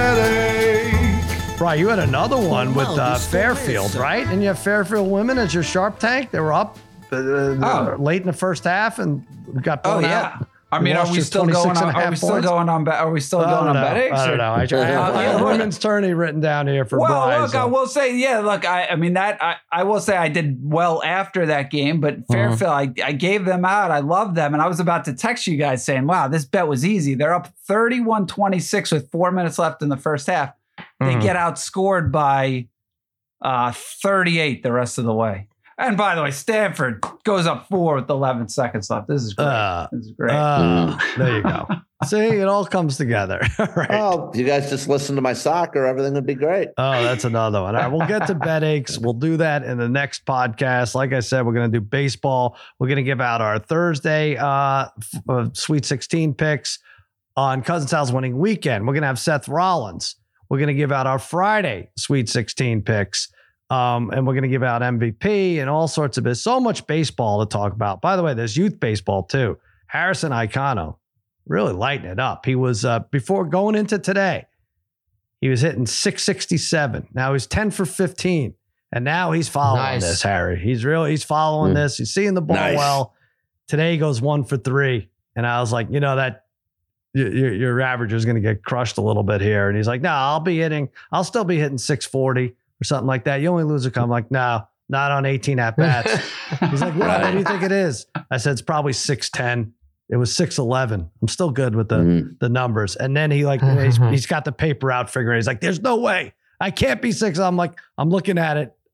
bad ache. Right, you had another one with well, uh, this still Fairfield, is, so- right? And you have Fairfield women as your sharp tank. They were up uh, Oh. late in the first half and got Oh blown yeah. out. I mean, are Lost we your still going twenty-six on? and a Are half we still points? going on? Bet? Are we still I going don't on know. bet eggs? I don't or- know. I, I have Uh, yeah, women's tourney written down here for Well, Bryce. look, I will say, yeah, look, I, I mean that I, I will say I did well after that game, but Fairfield, I, I gave them out. I love them, and I was about to text you guys saying, "Wow, this bet was easy." They're up thirty-one twenty-six with four minutes left in the first half. They Mhm. get outscored by uh, thirty-eight the rest of the way. And by the way, Stanford goes up four with eleven seconds left. This is great. Uh, this is great. Uh, there you go. See, it all comes together. right. Oh, if you guys just listen to my soccer, everything would be great. Oh, that's another one. All right, we'll get to bet aches. We'll do that in the next podcast. Like I said, we're going to do baseball. We're going to give out our Thursday uh, f- uh, Sweet sixteen picks on Cousin Sal's winning weekend. We're going to have Seth Rollins. We're going to give out our Friday Sweet sixteen picks. Um, and we're going to give out M V P and all sorts of it. So much baseball to talk about. By the way, there's youth baseball too. Harrison Icano really lighting it up. He was, uh, before going into today, he was hitting six sixty-seven. Now he's ten for fifteen. And now he's following Nice. this, Harry. He's really, he's following Mm. this. He's seeing the ball Nice. well. Today he goes one for three. And I was like, you know, that your, your, your average is going to get crushed a little bit here. And he's like, no, I'll be hitting, I'll still be hitting six forty or something like that. You only lose a couple. I'm like, no, not on eighteen at bats. He's like, what, what do you think it is? I said, it's probably six ten. It was six eleven. I'm still good with the, Mhm. the numbers. And then he like, he's, he's got the paper out figuring. He's like, there's no way I can't be six. I'm like, I'm looking at it.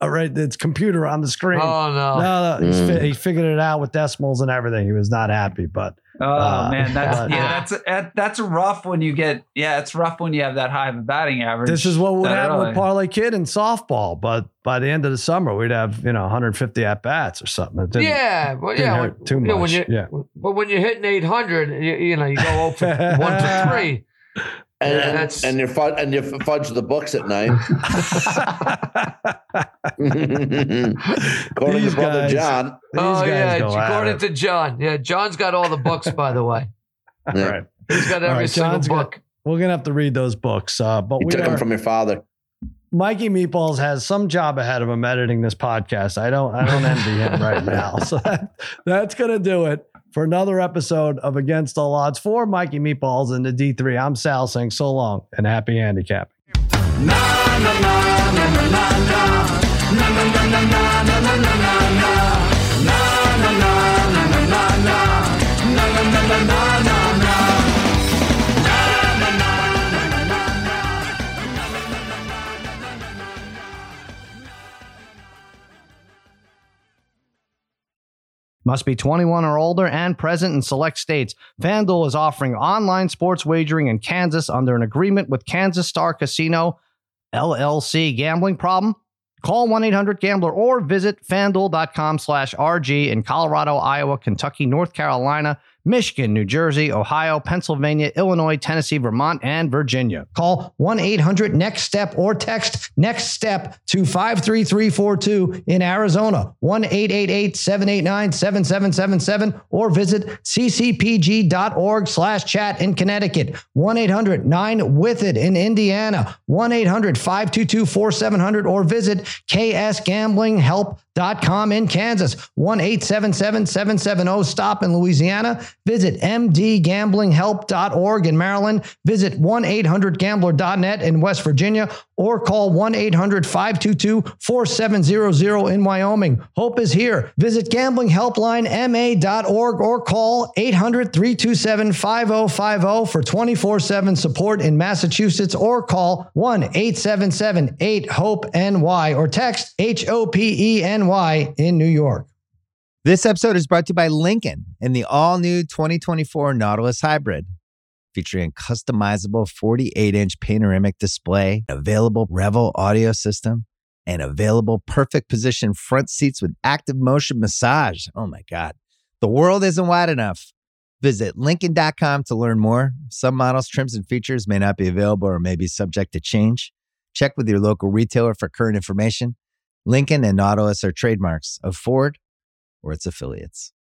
All right, it's computer on the screen. Oh no. No, no, he's Mm. fi- he figured it out with decimals and everything. He was not happy, but Oh Uh, man, that's but- yeah, that's that- that's rough when you get yeah, it's rough when you have that high of a batting average. this is what would that happen early. with Parlay Kid in softball. But by the end of the summer, we'd have, you know, one hundred fifty at bats or something. It didn't- Yeah, but didn't yeah, hurt when, too you know, when much. you, Yeah. but when you're hitting eight hundred, you, you know, you go oh for one for three. And, Yeah, and, that's- and you fudge and you fudge the books at night. According These to brother guys- John. These oh guys yeah, go at according it. to John. Yeah, John's got all the books, by the way. All Yeah. right. He's got All every right, single John's got- book. We're gonna have to read those books. Uh, but You we took are, them from your father. Mikey Meatballs has some job ahead of him editing this podcast. I don't I don't envy him right now. So that, that's gonna do it for another episode of Against All Odds for Mikey Meatballs in the D three. I'm Sal saying so long and happy handicapping. Must be twenty-one or older and present in select states. FanDuel is offering online sports wagering in Kansas under an agreement with Kansas Star Casino, L L C. Gambling problem? Call one eight hundred gambler or visit fanduel.com slash RG in Colorado, Iowa, Kentucky, North Carolina, Michigan, New Jersey, Ohio, Pennsylvania, Illinois, Tennessee, Vermont, and Virginia. Call one eight hundred next step or text NEXTSTEP to five three three four two in Arizona, one eight eight eight, seven eight nine, seven seven seven seven, or visit ccpg.org slash chat in Connecticut, one eight hundred nine with it in Indiana, one eight hundred five two two four seven zero zero, or visit k s gambling help dot com in Kansas, one eight seven seven, seven seven zero, stop in Louisiana. Visit m d gambling help dot org in Maryland. Visit one eight hundred gambler dot net in West Virginia, or call one eight hundred five two two four seven zero zero in Wyoming. Hope is here. Visit gambling helpline m a dot org or call eight hundred three two seven five zero five zero for twenty-four seven support in Massachusetts, or call one eight seven seven eight hope N Y or text H O P E N Y in New York. This episode is brought to you by Lincoln and the all-new twenty twenty-four Nautilus Hybrid, featuring a customizable forty-eight inch panoramic display, available Revel audio system, and available perfect position front seats with active motion massage. Oh my God. The world isn't wide enough. Visit Lincoln dot com to learn more. Some models, trims, and features may not be available or may be subject to change. Check with your local retailer for current information. Lincoln and Nautilus are trademarks of Ford or its affiliates.